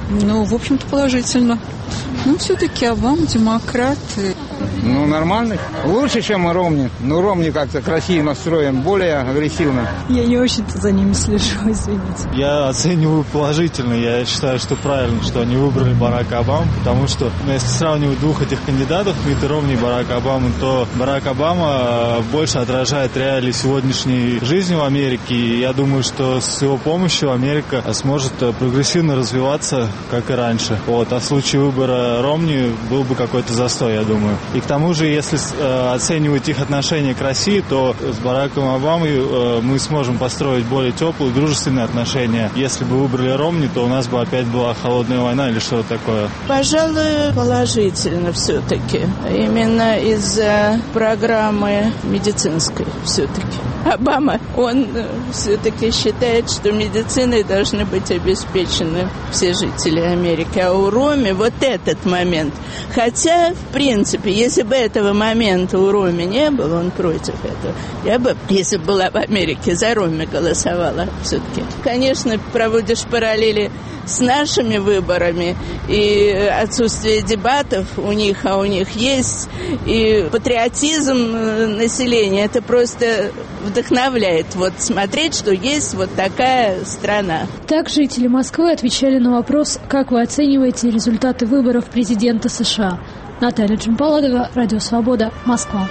В общем-то, положительно. Все-таки Обама демократ. Нормальный. Лучше, чем Ромни. Ромни как-то красиво настроен, более агрессивно. Я не очень-то за ними слежу, извините. Я оцениваю положительно. Я считаю, что правильно, что они выбрали Барака Обаму, потому что, если сравнивать двух этих кандидатов, Митт Ромни и Барак Обама, то Барак Обама больше отражает реалии сегодняшней жизни в Америке. И я думаю, что с его помощью Америка сможет прогрессивно развиваться, как и раньше. А в случае выбора Ромни был бы какой-то застой, я думаю. И к тому же, если оценивать их отношение к России, то с Бараком Обамой мы сможем построить более теплые, дружественные отношения. Если бы выбрали Ромни, то у нас бы опять была холодная война или что-то такое. Пожалуй, положительно все-таки. Именно из-за программы медицинской все-таки. Обама, он все-таки считает, что медициной должны быть обеспечены все жители Америки. А у Роми вот этот момент. Хотя, в принципе, если бы этого момента у Роми не было, он против этого. Я бы, если бы была в Америке, за Роми голосовала все-таки. Конечно, проводишь параллели с нашими выборами, и отсутствие дебатов у них есть, и патриотизм населения, это просто вдохновляет вот смотреть, что есть вот такая страна. Так жители Москвы отвечали на вопрос, как вы оцениваете результаты выборов президента США. Наталья Джампаладова, Радио Свобода, Москва.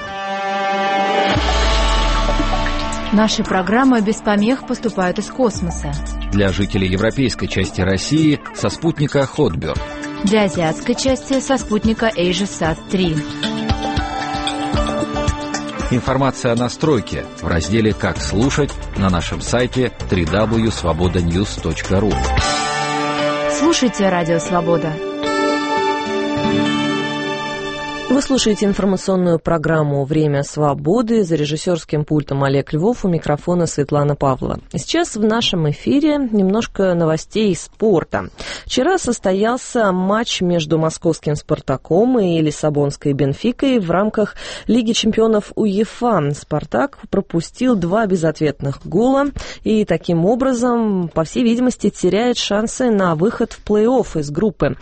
Наши программы без помех поступают из космоса. Для жителей европейской части России со спутника Hotbird. Для азиатской части со спутника AsiaSat-3. Информация о настройке в разделе «Как слушать» на нашем сайте www.svobodanews.ru. Слушайте Радио Свобода. Вы слушаете информационную программу «Время свободы». За режиссерским пультом Олег Львов, у микрофона Светлана Павлова. Сейчас в нашем эфире немножко новостей спорта. Вчера состоялся матч между московским «Спартаком» и лиссабонской «Бенфикой» в рамках Лиги чемпионов УЕФА. «Спартак» пропустил 2 безответных гола и таким образом, по всей видимости, теряет шансы на выход в плей-офф из группы.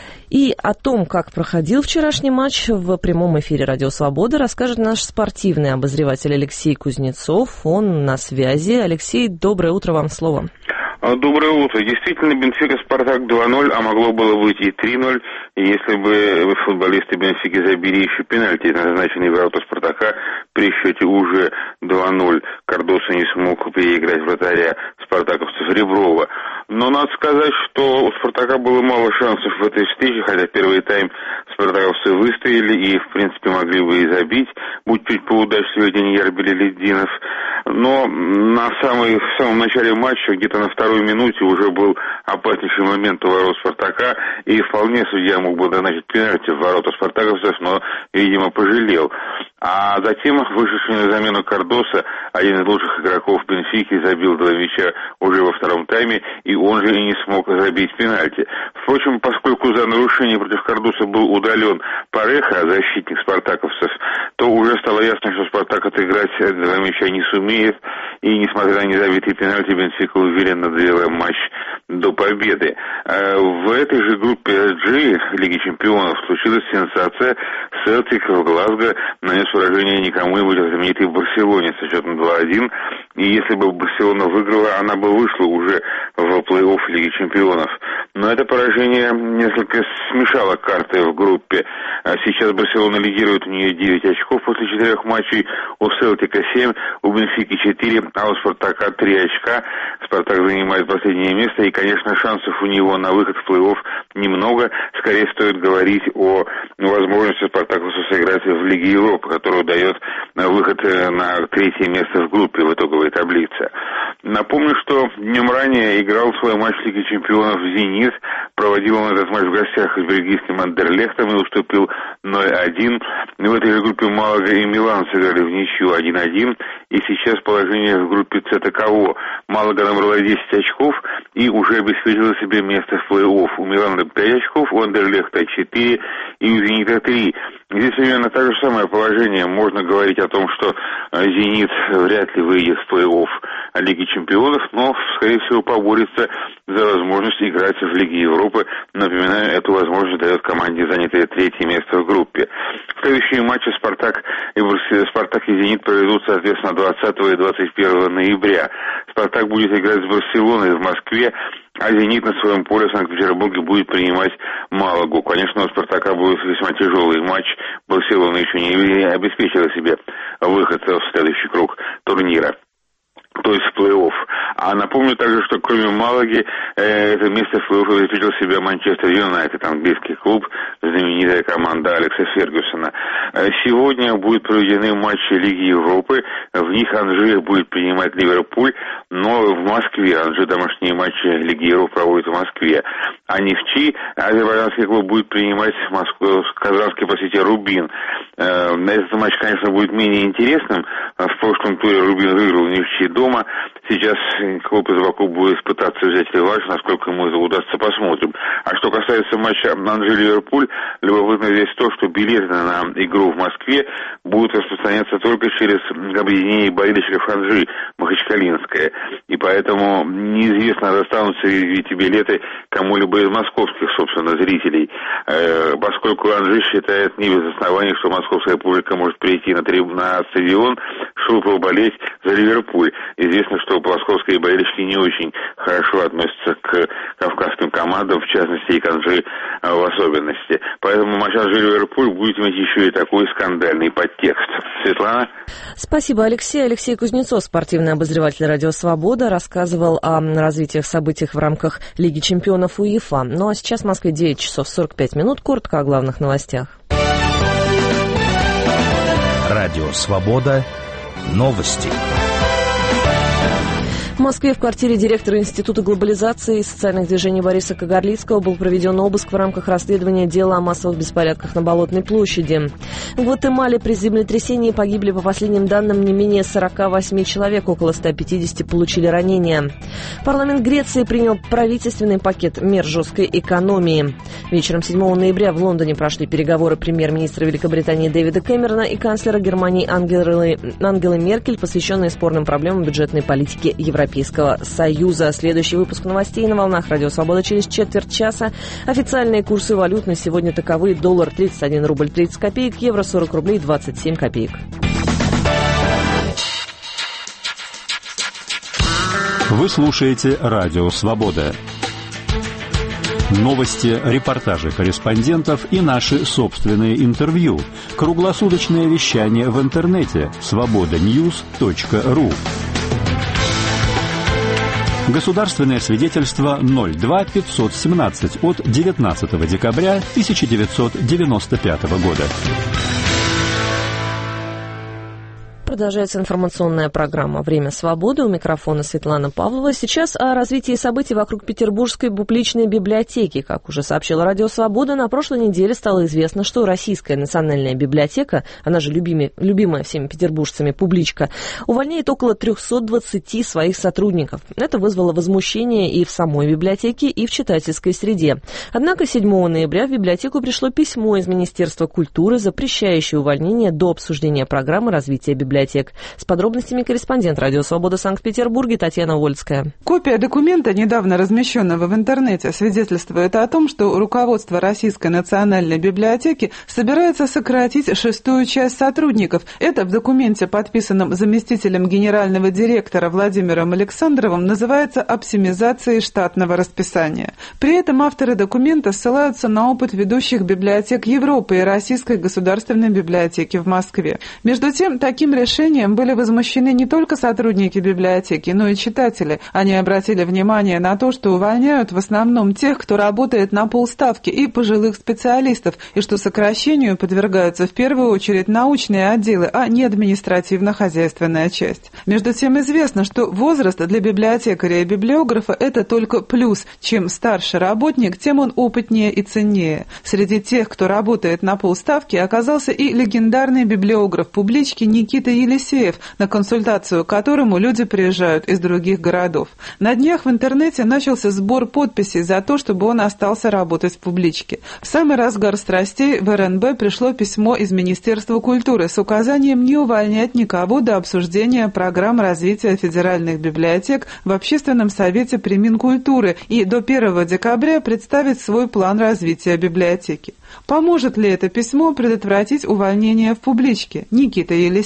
И о том, как проходил вчерашний матч, в прямом эфире «Радио Свобода» расскажет наш спортивный обозреватель Алексей Кузнецов. Он на связи. Алексей, доброе утро, вам слово. Доброе утро. Действительно, Бенфика «Спартак» 2-0, а могло было быть и 3-0, если бы футболисты Бенфики забили еще пенальти, назначенные в ворота «Спартака» при счете уже 2-0. Кардоса не смог переиграть вратаря спартаковцев Реброва. Но надо сказать, что у «Спартака» было мало шансов в этой встрече, хотя первый тайм спартаковцы выстояли и, в принципе, могли бы и забить, будь чуть поудачливее Деньяр Белеледдинов. Но в самом начале матча, где-то на второй минуте, уже был опаснейший момент у ворот «Спартака», и вполне судья мог бы назначить пенальти в ворота спартаковцев, но, видимо, пожалел. А затем вышедший на замену Кардоса, один из лучших игроков Бенфики, забил 2 мяча уже во втором тайме, и он же и не смог забить пенальти. Впрочем, поскольку за нарушение против Кардоса был удален Пареха, защитник спартаковцев, то уже стало ясно, что Спартак отыграть 2 мяча не сумеет, и, несмотря на незабитый пенальти, Бенфика уверенно довела матч до победы. В этой же группе G Лиги чемпионов случилась сенсация. Селтик в Глазго нанес поражение никому-нибудь знаменитой Барселоне со счетом 2-1. И если бы Барселона выиграла, она бы вышла уже в плей-офф Лиги чемпионов. Но это поражение несколько смешало карты в группе. Сейчас Барселона лидирует, у нее 9 очков после 4 матчей, у Селтика 7, у Бенфики 4, а у Спартака 3 очка. Спартак занимает последнее место, и, конечно, шансов у него на выход в плей-офф немного. Скорее стоит говорить о возможности спартаковцев сыграть в Лиге Европы, которая дает выход на 3-е место в группе в итоговой таблице. Напомню, что днем ранее играл свой матч Лиги чемпионов «Зенит». Проводил он этот матч в гостях с бельгийским Андерлехтом и уступил 0-1. В этой же группе Малага и Милан сыграли в ничью 1-1. И сейчас положение в группе С таково. Малага набрала 10 очков и уже обеспечила себе место в плей-офф. У Милана 5 очков, у Андерлехта 4 и у Зенита 3. Здесь примерно то же самое положение. Можно говорить о том, что «Зенит» вряд ли выйдет в плей-офф Лиги чемпионов, но, скорее всего, поборется за возможность играть в Лиге Европы. Напоминаю, эту возможность дает команде, занятой 3-е место в группе. Следующие матчи «Спартак» и «Зенит» проведут, соответственно, 20 и 21 ноября. «Спартак» будет играть с «Барселоной» в Москве, а «Зенит» на своем поле в Санкт-Петербурге будет принимать Малагу. Конечно, у «Спартака» будет весьма тяжелый матч. «Барселона» еще не обеспечила себе выход в следующий круг турнира, то есть в плей-офф. А напомню также, что кроме Малаги это место в плей-оффе обеспечил себя Манчестер Юнайтед, английский клуб, знаменитая команда Алекса Фергюсона. Сегодня будут проведены матчи Лиги Европы, в них Анжи будет принимать Ливерпуль, но в Москве. Анжи домашние матчи Лиги Европы проводит в Москве. А Нефчи, азербайджанский клуб, будет принимать казанский, Рубин. Этот матч, конечно, будет менее интересным. В прошлом туре Рубин выиграл Нефчи дома. Сейчас клуб из Баку будет пытаться взять реванш, насколько ему это удастся, посмотрим. А что касается матча Анжи-Ливерпуль, любопытно здесь то, что билеты на игру в Москве будут распространяться только через объединение болельщиков Анжи, Махачкалинское. И поэтому неизвестно, достанутся эти билеты кому-либо из московских, собственно, зрителей. Поскольку Анжи считает не без оснований, что московская публика может прийти на стадион, чтобы поболеть за Ливерпуль. Известно, что московские болельщики не очень хорошо относятся к кавказским командам, в частности и к Анжи в особенности. Поэтому матч Анжи-Ливерпуль будет иметь еще и такой скандальный подтекст. Светлана? Спасибо, Алексей. Алексей Кузнецов, спортивный обозреватель «Радио Свобода», рассказывал о развитиях событиях в рамках Лиги чемпионов УЕФА. Ну а сейчас в Москве 9 часов 45 минут. Коротко о главных новостях. Радио Свобода. Новости. В Москве в квартире директора Института глобализации и социальных движений Бориса Кагарлицкого был проведен обыск в рамках расследования дела о массовых беспорядках на Болотной площади. В Гватемале при землетрясении погибли, по последним данным, не менее 48 человек, около 150 получили ранения. Парламент Греции принял правительственный пакет мер жесткой экономии. Вечером 7 ноября в Лондоне прошли переговоры премьер-министра Великобритании Дэвида Кэмерона и канцлера Германии Ангелы Меркель, посвященные спорным проблемам бюджетной политики Европейского Союза. Следующий выпуск новостей на волнах Радио Свобода через четверть часа. Официальные курсы валют на сегодня таковы: доллар 31 рубль 30 копеек, евро 40 рублей 27 копеек. Вы слушаете Радио Свобода. Новости, репортажи корреспондентов и наши собственные интервью. Круглосуточное вещание в интернете svobodanews.ru. Государственное свидетельство 02517 от 19 декабря 1995 года. Продолжается информационная программа «Время свободы». У микрофона Светлана Павлова. Сейчас о развитии событий вокруг Петербургской публичной библиотеки. Как уже сообщила Радио Свобода, на прошлой неделе стало известно, что Российская национальная библиотека, она же любимая всеми петербуржцами публичка, увольняет около 320 своих сотрудников. Это вызвало возмущение и в самой библиотеке, и в читательской среде. Однако 7 ноября в библиотеку пришло письмо из Министерства культуры, запрещающее увольнение до обсуждения программы развития библиотек. С подробностями корреспондент «Радио Свобода» Санкт-Петербурге Татьяна Вольская. Копия документа, недавно размещенного в интернете, свидетельствует о том, что руководство Российской национальной библиотеки собирается сократить 6-ю часть сотрудников. Это в документе, подписанном заместителем генерального директора Владимиром Александровым, называется оптимизацией штатного расписания. При этом авторы документа ссылаются на опыт ведущих библиотек Европы и Российской государственной библиотеки в Москве. Между тем, таким решением были возмущены не только сотрудники библиотеки, но и читатели. Они обратили внимание на то, что увольняют в основном тех, кто работает на полставки, и пожилых специалистов, и что сокращению подвергаются в первую очередь научные отделы, а не административно-хозяйственная часть. Между тем известно, что возраст для библиотекаря и библиографа – это только плюс. Чем старше работник, тем он опытнее и ценнее. Среди тех, кто работает на полставки, оказался и легендарный библиограф публички Никита Елисеев, на консультацию к которому люди приезжают из других городов. На днях в интернете начался сбор подписей за то, чтобы он остался работать в публичке. В самый разгар страстей в РНБ пришло письмо из Министерства культуры с указанием не увольнять никого до обсуждения программ развития федеральных библиотек в Общественном совете при Минкультуры и до 1 декабря представить свой план развития библиотеки. Поможет ли это письмо предотвратить увольнение в публичке? Никита Елисеев.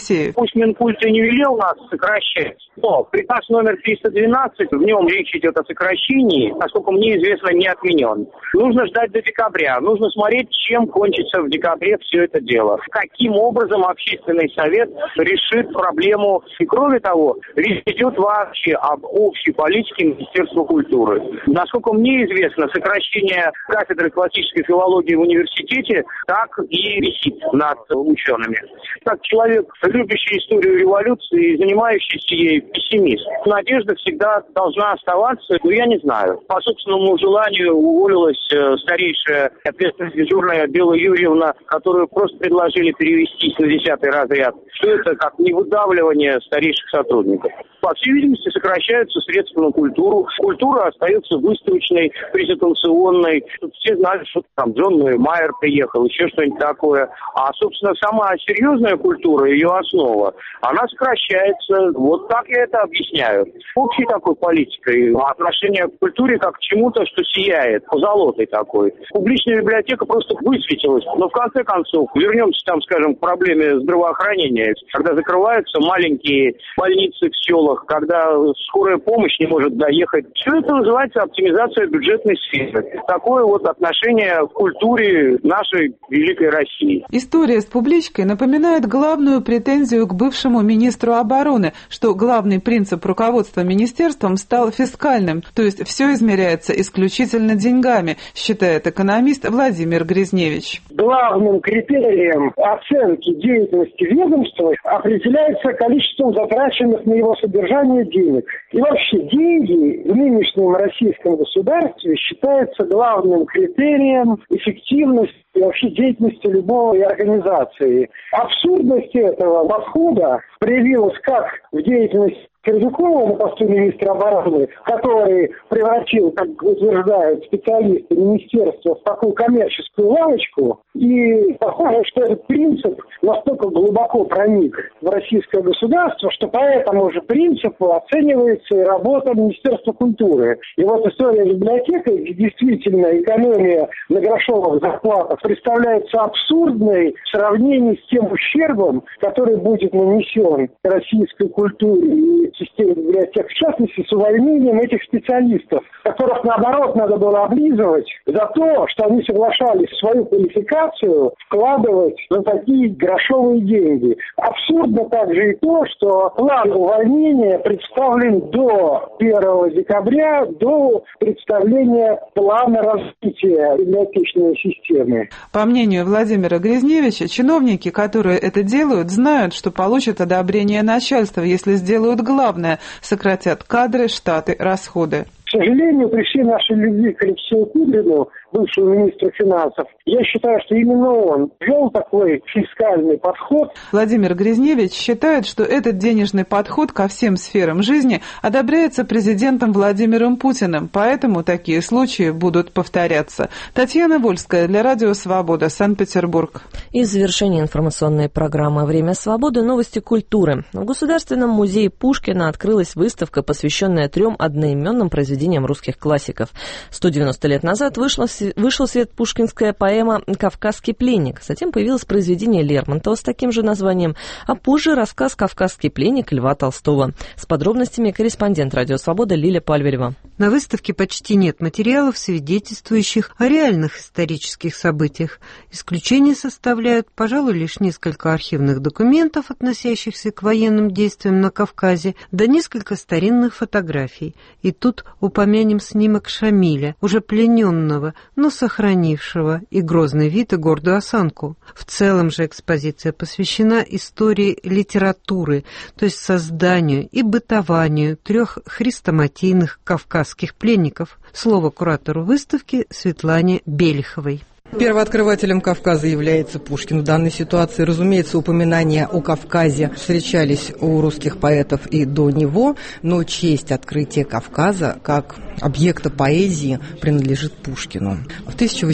пусть Минкульт и не велел нас сокращать, но приказ номер 312, в нем речь идет о сокращении, насколько мне известно, не отменен. Нужно ждать до декабря, нужно смотреть, чем кончится в декабре все это дело. Каким образом общественный совет решит проблему. И кроме того, речь идет вообще об общей политике Министерства культуры. Насколько мне известно, сокращение кафедры классической филологии в университете так и висит над учеными. Как человек, любящий историю революции и занимающийся ей пессимист, надежда всегда должна оставаться, но я не знаю. По собственному желанию уволилась старейшая ответственная дежурная Белла Юрьевна, которую просто предложили перевестись на 10-й разряд. Что это как не выдавливание старейших сотрудников? По всей видимости, сокращаются средства на культуру. Культура остается выставочной, презентационной. Все знают, что там Джон Майер приехал, еще что-нибудь такое. А, собственно, сама серьезная культура, ее основа, она сокращается. Вот так я это объясняю. Общей такой политикой отношение к культуре как к чему-то, что сияет, позолотой такой. Публичная библиотека просто высветилась. Но в конце концов, вернемся там, скажем, к проблеме здравоохранения. Когда закрываются маленькие больницы в селах, когда скорая помощь не может доехать. Все это называется оптимизация бюджетной сферы. Такое вот отношение к культуре нашей великой России. История с публичкой напоминает главную претензию к бывшему министру обороны, что главный принцип руководства министерством стал фискальным, то есть все измеряется исключительно деньгами, считает экономист Владимир Гризневич. Главным критерием оценки деятельности ведомства определяется количеством затраченных на его содержание денег. И вообще деньги в нынешнем российском государстве считаются главным критерием эффективности и вообще деятельности любой организации. Абсурдность этого подхода проявилась как в деятельности Сердюкова на посту министра обороны, который превратил, как утверждают специалисты министерства, в такую коммерческую лавочку. И похоже, что этот принцип настолько глубоко проник в российское государство, что по этому же принципу оценивается и работа Министерства культуры. И вот история библиотеки, где действительно экономия на грошовых зарплатах представляется абсурдной в сравнении с тем ущербом, который будет нанесен российской культуре и системе библиотек, в частности, с увольнением этих специалистов, которых, наоборот, надо было облизывать за то, что они соглашались в свою квалификацию вкладывать на такие грошовые деньги. Абсурдно также и то, что план увольнения представлен до 1 декабря, до представления плана развития библиотечной системы. По мнению Владимира Гризневича, чиновники, которые это делают, знают, что получат одобрение начальства, если сделают главное – сократят кадры, штаты, расходы. К сожалению, при всей нашей любви к Алексею Кудрину, бывшему министру финансов, я считаю, что именно он ввел такой фискальный подход. Владимир Гризневич считает, что этот денежный подход ко всем сферам жизни одобряется президентом Владимиром Путиным, поэтому такие случаи будут повторяться. Татьяна Вольская для Радио Свобода, Санкт-Петербург. И в завершении информационной программы «Время свободы» новости культуры. В Государственном музее Пушкина открылась выставка, посвященная 3 одноименным произведениям русских классиков. 190 лет назад вышла в свет пушкинская поэма «Кавказский пленник». Затем появилось произведение Лермонтова с таким же названием, а позже рассказ «Кавказский пленник» Льва Толстого. С подробностями корреспондент «Радио Свобода» Лиля Пальвелева. На выставке почти нет материалов, свидетельствующих о реальных исторических событиях. Исключение составляют, пожалуй, лишь несколько архивных документов, относящихся к военным действиям на Кавказе, да несколько старинных фотографий. И тут упомянем снимок Шамиля, уже плененного, но сохранившего и грозный вид, и гордую осанку. В целом же экспозиция посвящена истории литературы, то есть созданию и бытованию 3 хрестоматийных кавказских пленников. Слово куратору выставки Светлане Белиховой. Первооткрывателем Кавказа является Пушкин. В данной ситуации, разумеется, упоминания о Кавказе встречались у русских поэтов и до него, но честь открытия Кавказа как объекта поэзии принадлежит Пушкину. В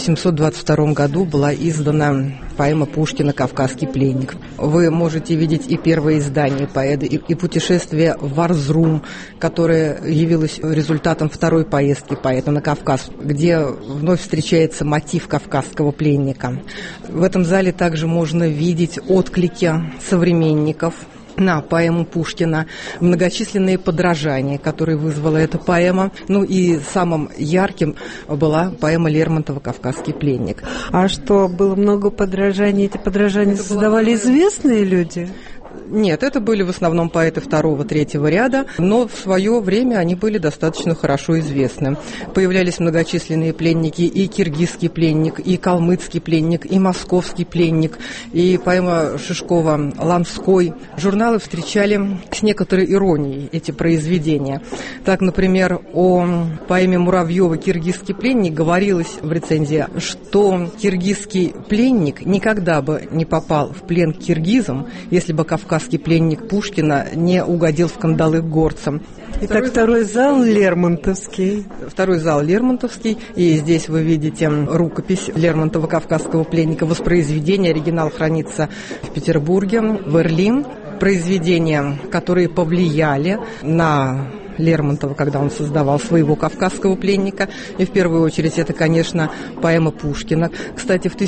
1822 году была издана поэма Пушкина «Кавказский пленник». Вы можете видеть и первое издание поэта, и путешествие в Арзрум, которое явилось результатом второй поездки поэта на Кавказ, где вновь встречается мотив кавказского пленника. В этом зале также можно видеть отклики современников на поэму Пушкина, многочисленные подражания, которые вызвала эта поэма. Ну и самым ярким была поэма Лермонтова «Кавказский пленник». А что, было много подражаний? Эти подражания создавали известные люди? Нет, это были в основном поэты второго, третьего ряда, но в свое время они были достаточно хорошо известны. Появлялись многочисленные пленники, и киргизский пленник, и калмыцкий пленник, и московский пленник, и поэма Шишкова «Ланской». Журналы встречали с некоторой иронией эти произведения. Так, например, о поэме Муравьева «Киргизский пленник» говорилось в рецензии, что киргизский пленник никогда бы не попал в плен к киргизам, если бы кавказский пленник Пушкина не угодил в кандалы к горцам. Итак, второй зал Лермонтовский. Второй зал Лермонтовский. И здесь вы видите рукопись Лермонтова «Кавказского пленника». Воспроизведение, оригинал хранится в Петербурге, в Эрлин. Произведения, которые повлияли на Лермонтова, когда он создавал своего «Кавказского пленника». И в первую очередь это, конечно, поэма Пушкина. Кстати, в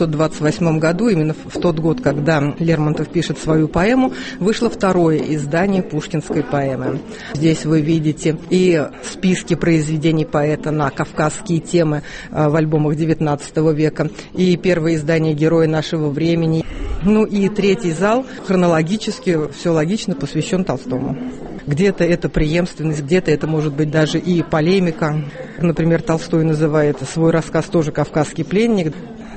1828 году, именно в тот год, когда Лермонтов пишет свою поэму, вышло второе издание пушкинской поэмы. Здесь вы видите и списки произведений поэта на кавказские темы в альбомах XIX века, и первое издание «Героя нашего времени». Ну и третий зал хронологически, все логично, посвящен Толстому. Где-то это преемственность, где-то это может быть даже и полемика. Например, Толстой называет свой рассказ тоже «Кавказский пленник».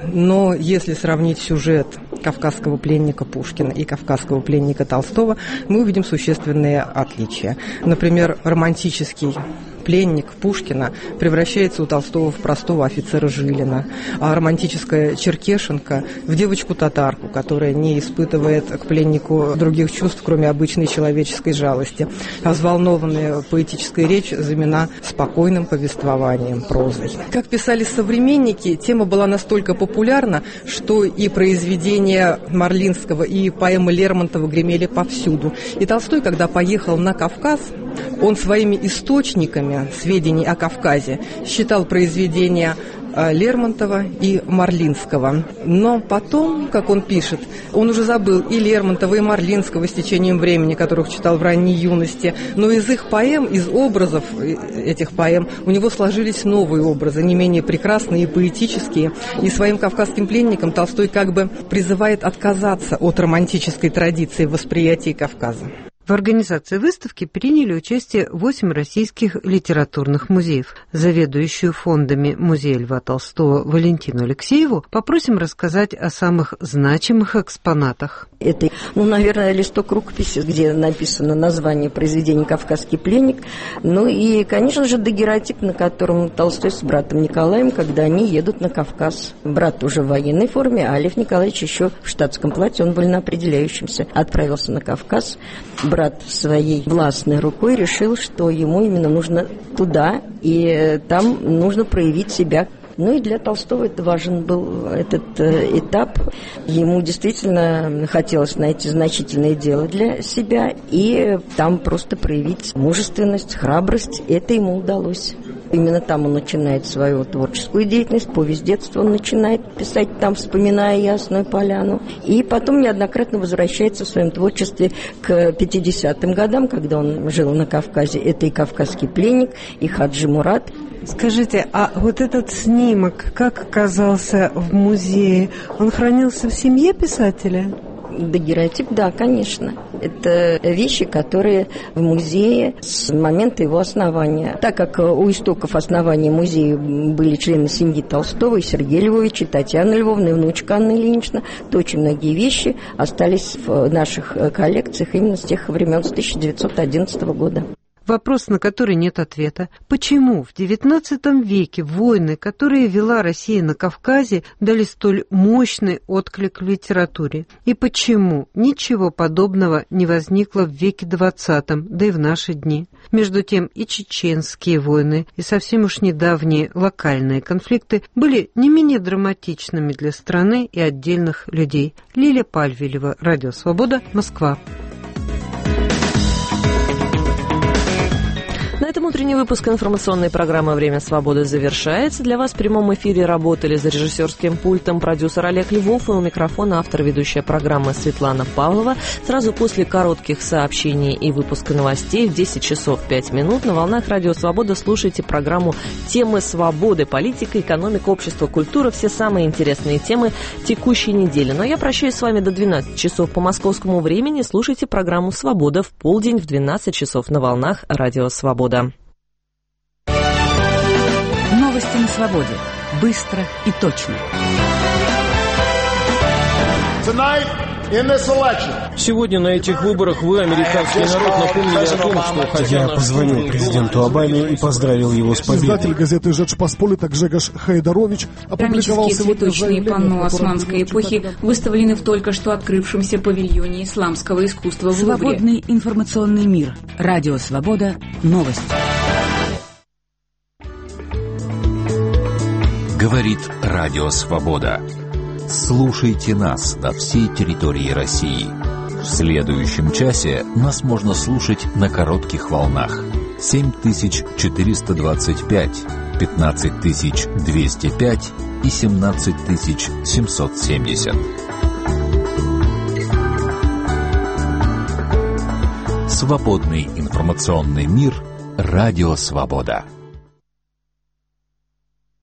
Но если сравнить сюжет «Кавказского пленника» Пушкина и «Кавказского пленника» Толстого, мы увидим существенные отличия. Например, романтический пленник Пушкина превращается у Толстого в простого офицера Жилина, а романтическая черкешенка в девочку-татарку, которая не испытывает к пленнику других чувств, кроме обычной человеческой жалости. А взволнованная поэтическая речь замена спокойным повествованием, прозой. Как писали современники, тема была настолько популярна, что и произведения Марлинского, и поэмы Лермонтова гремели повсюду. И Толстой, когда поехал на Кавказ, он своими источниками сведений о Кавказе считал произведения Лермонтова и Марлинского. Но потом, как он пишет, он уже забыл и Лермонтова, и Марлинского с течением времени, которых читал в ранней юности. Но из их поэм, из образов этих поэм, у него сложились новые образы, не менее прекрасные и поэтические. И своим «Кавказским пленникам» Толстой как бы призывает отказаться от романтической традиции восприятия Кавказа. В организации выставки приняли участие 8 российских литературных музеев. Заведующую фондами музея Льва Толстого Валентину Алексееву попросим рассказать о самых значимых экспонатах. Это, наверное, листок рукописи, где написано название произведения «Кавказский пленник». Ну и, конечно же, дагеротип, на котором Толстой с братом Николаем, когда они едут на Кавказ. Брат уже в военной форме, а Лев Николаевич еще в штатском платье, он вольноопределяющимся, отправился на Кавказ. Брат своей властной рукой решил, что ему именно нужно туда, и там нужно проявить себя. Ну и для Толстого это важен был этот этап. Ему действительно хотелось найти значительное дело для себя и там просто проявить мужественность, храбрость. Это ему удалось. Именно там он начинает свою творческую деятельность, повесть детства он начинает писать там, вспоминая Ясную Поляну. И потом неоднократно возвращается в своем творчестве к 50-м годам, когда он жил на Кавказе. Это и «Кавказский пленник», и «Хаджи Мурат». Скажите, а вот этот снимок как оказался в музее? Он хранился в семье писателя? Дагеротип, да, конечно. Это вещи, которые в музее с момента его основания. Так как у истоков основания музея были члены семьи Толстого, и Сергей Львович, и Татьяна Львовна, и внучка Анна Ильинична, то очень многие вещи остались в наших коллекциях именно с тех времен, с 1911 года. Вопрос, на который нет ответа. Почему в XIX веке войны, которые вела Россия на Кавказе, дали столь мощный отклик в литературе? И почему ничего подобного не возникло в веке XX, да и в наши дни? Между тем и чеченские войны, и совсем уж недавние локальные конфликты были не менее драматичными для страны и отдельных людей. Лилия Пальвилева, Радио Свобода, Москва. На этом утреннем Утренний выпуск информационной программы «Время свободы» завершается. Для вас в прямом эфире работали за режиссерским пультом продюсер Олег Львов и у микрофона автор ведущая программы Светлана Павлова. Сразу после коротких сообщений и выпуска новостей в 10 часов 5 минут на волнах Радио Свобода слушайте программу «Темы свободы», политика, экономика, общество, культура, все самые интересные темы текущей недели. Но я прощаюсь с вами до 12 часов по московскому времени. Слушайте программу «Свобода» в полдень в 12 часов на волнах Радио Свобода. Новости на свободе. Быстро и точно. Сегодня на этих выборах вы, американский народ, напомнили о том, что хозяин... Я позвонил президенту Обаме и поздравил его с победой. Издатель газеты «Жечпосполита» Гжегош Хайдарович опубликовал сегодня цветочные панно османской эпохи выставлены в только что открывшемся павильоне исламского искусства в Лувре. Свободный информационный мир. Радио Свобода. Новости. Говорит Радио Свобода. Слушайте нас на всей территории России. В следующем часе нас можно слушать на коротких волнах. 7425, 15205 и 17770. Свободный информационный мир. Радио Свобода.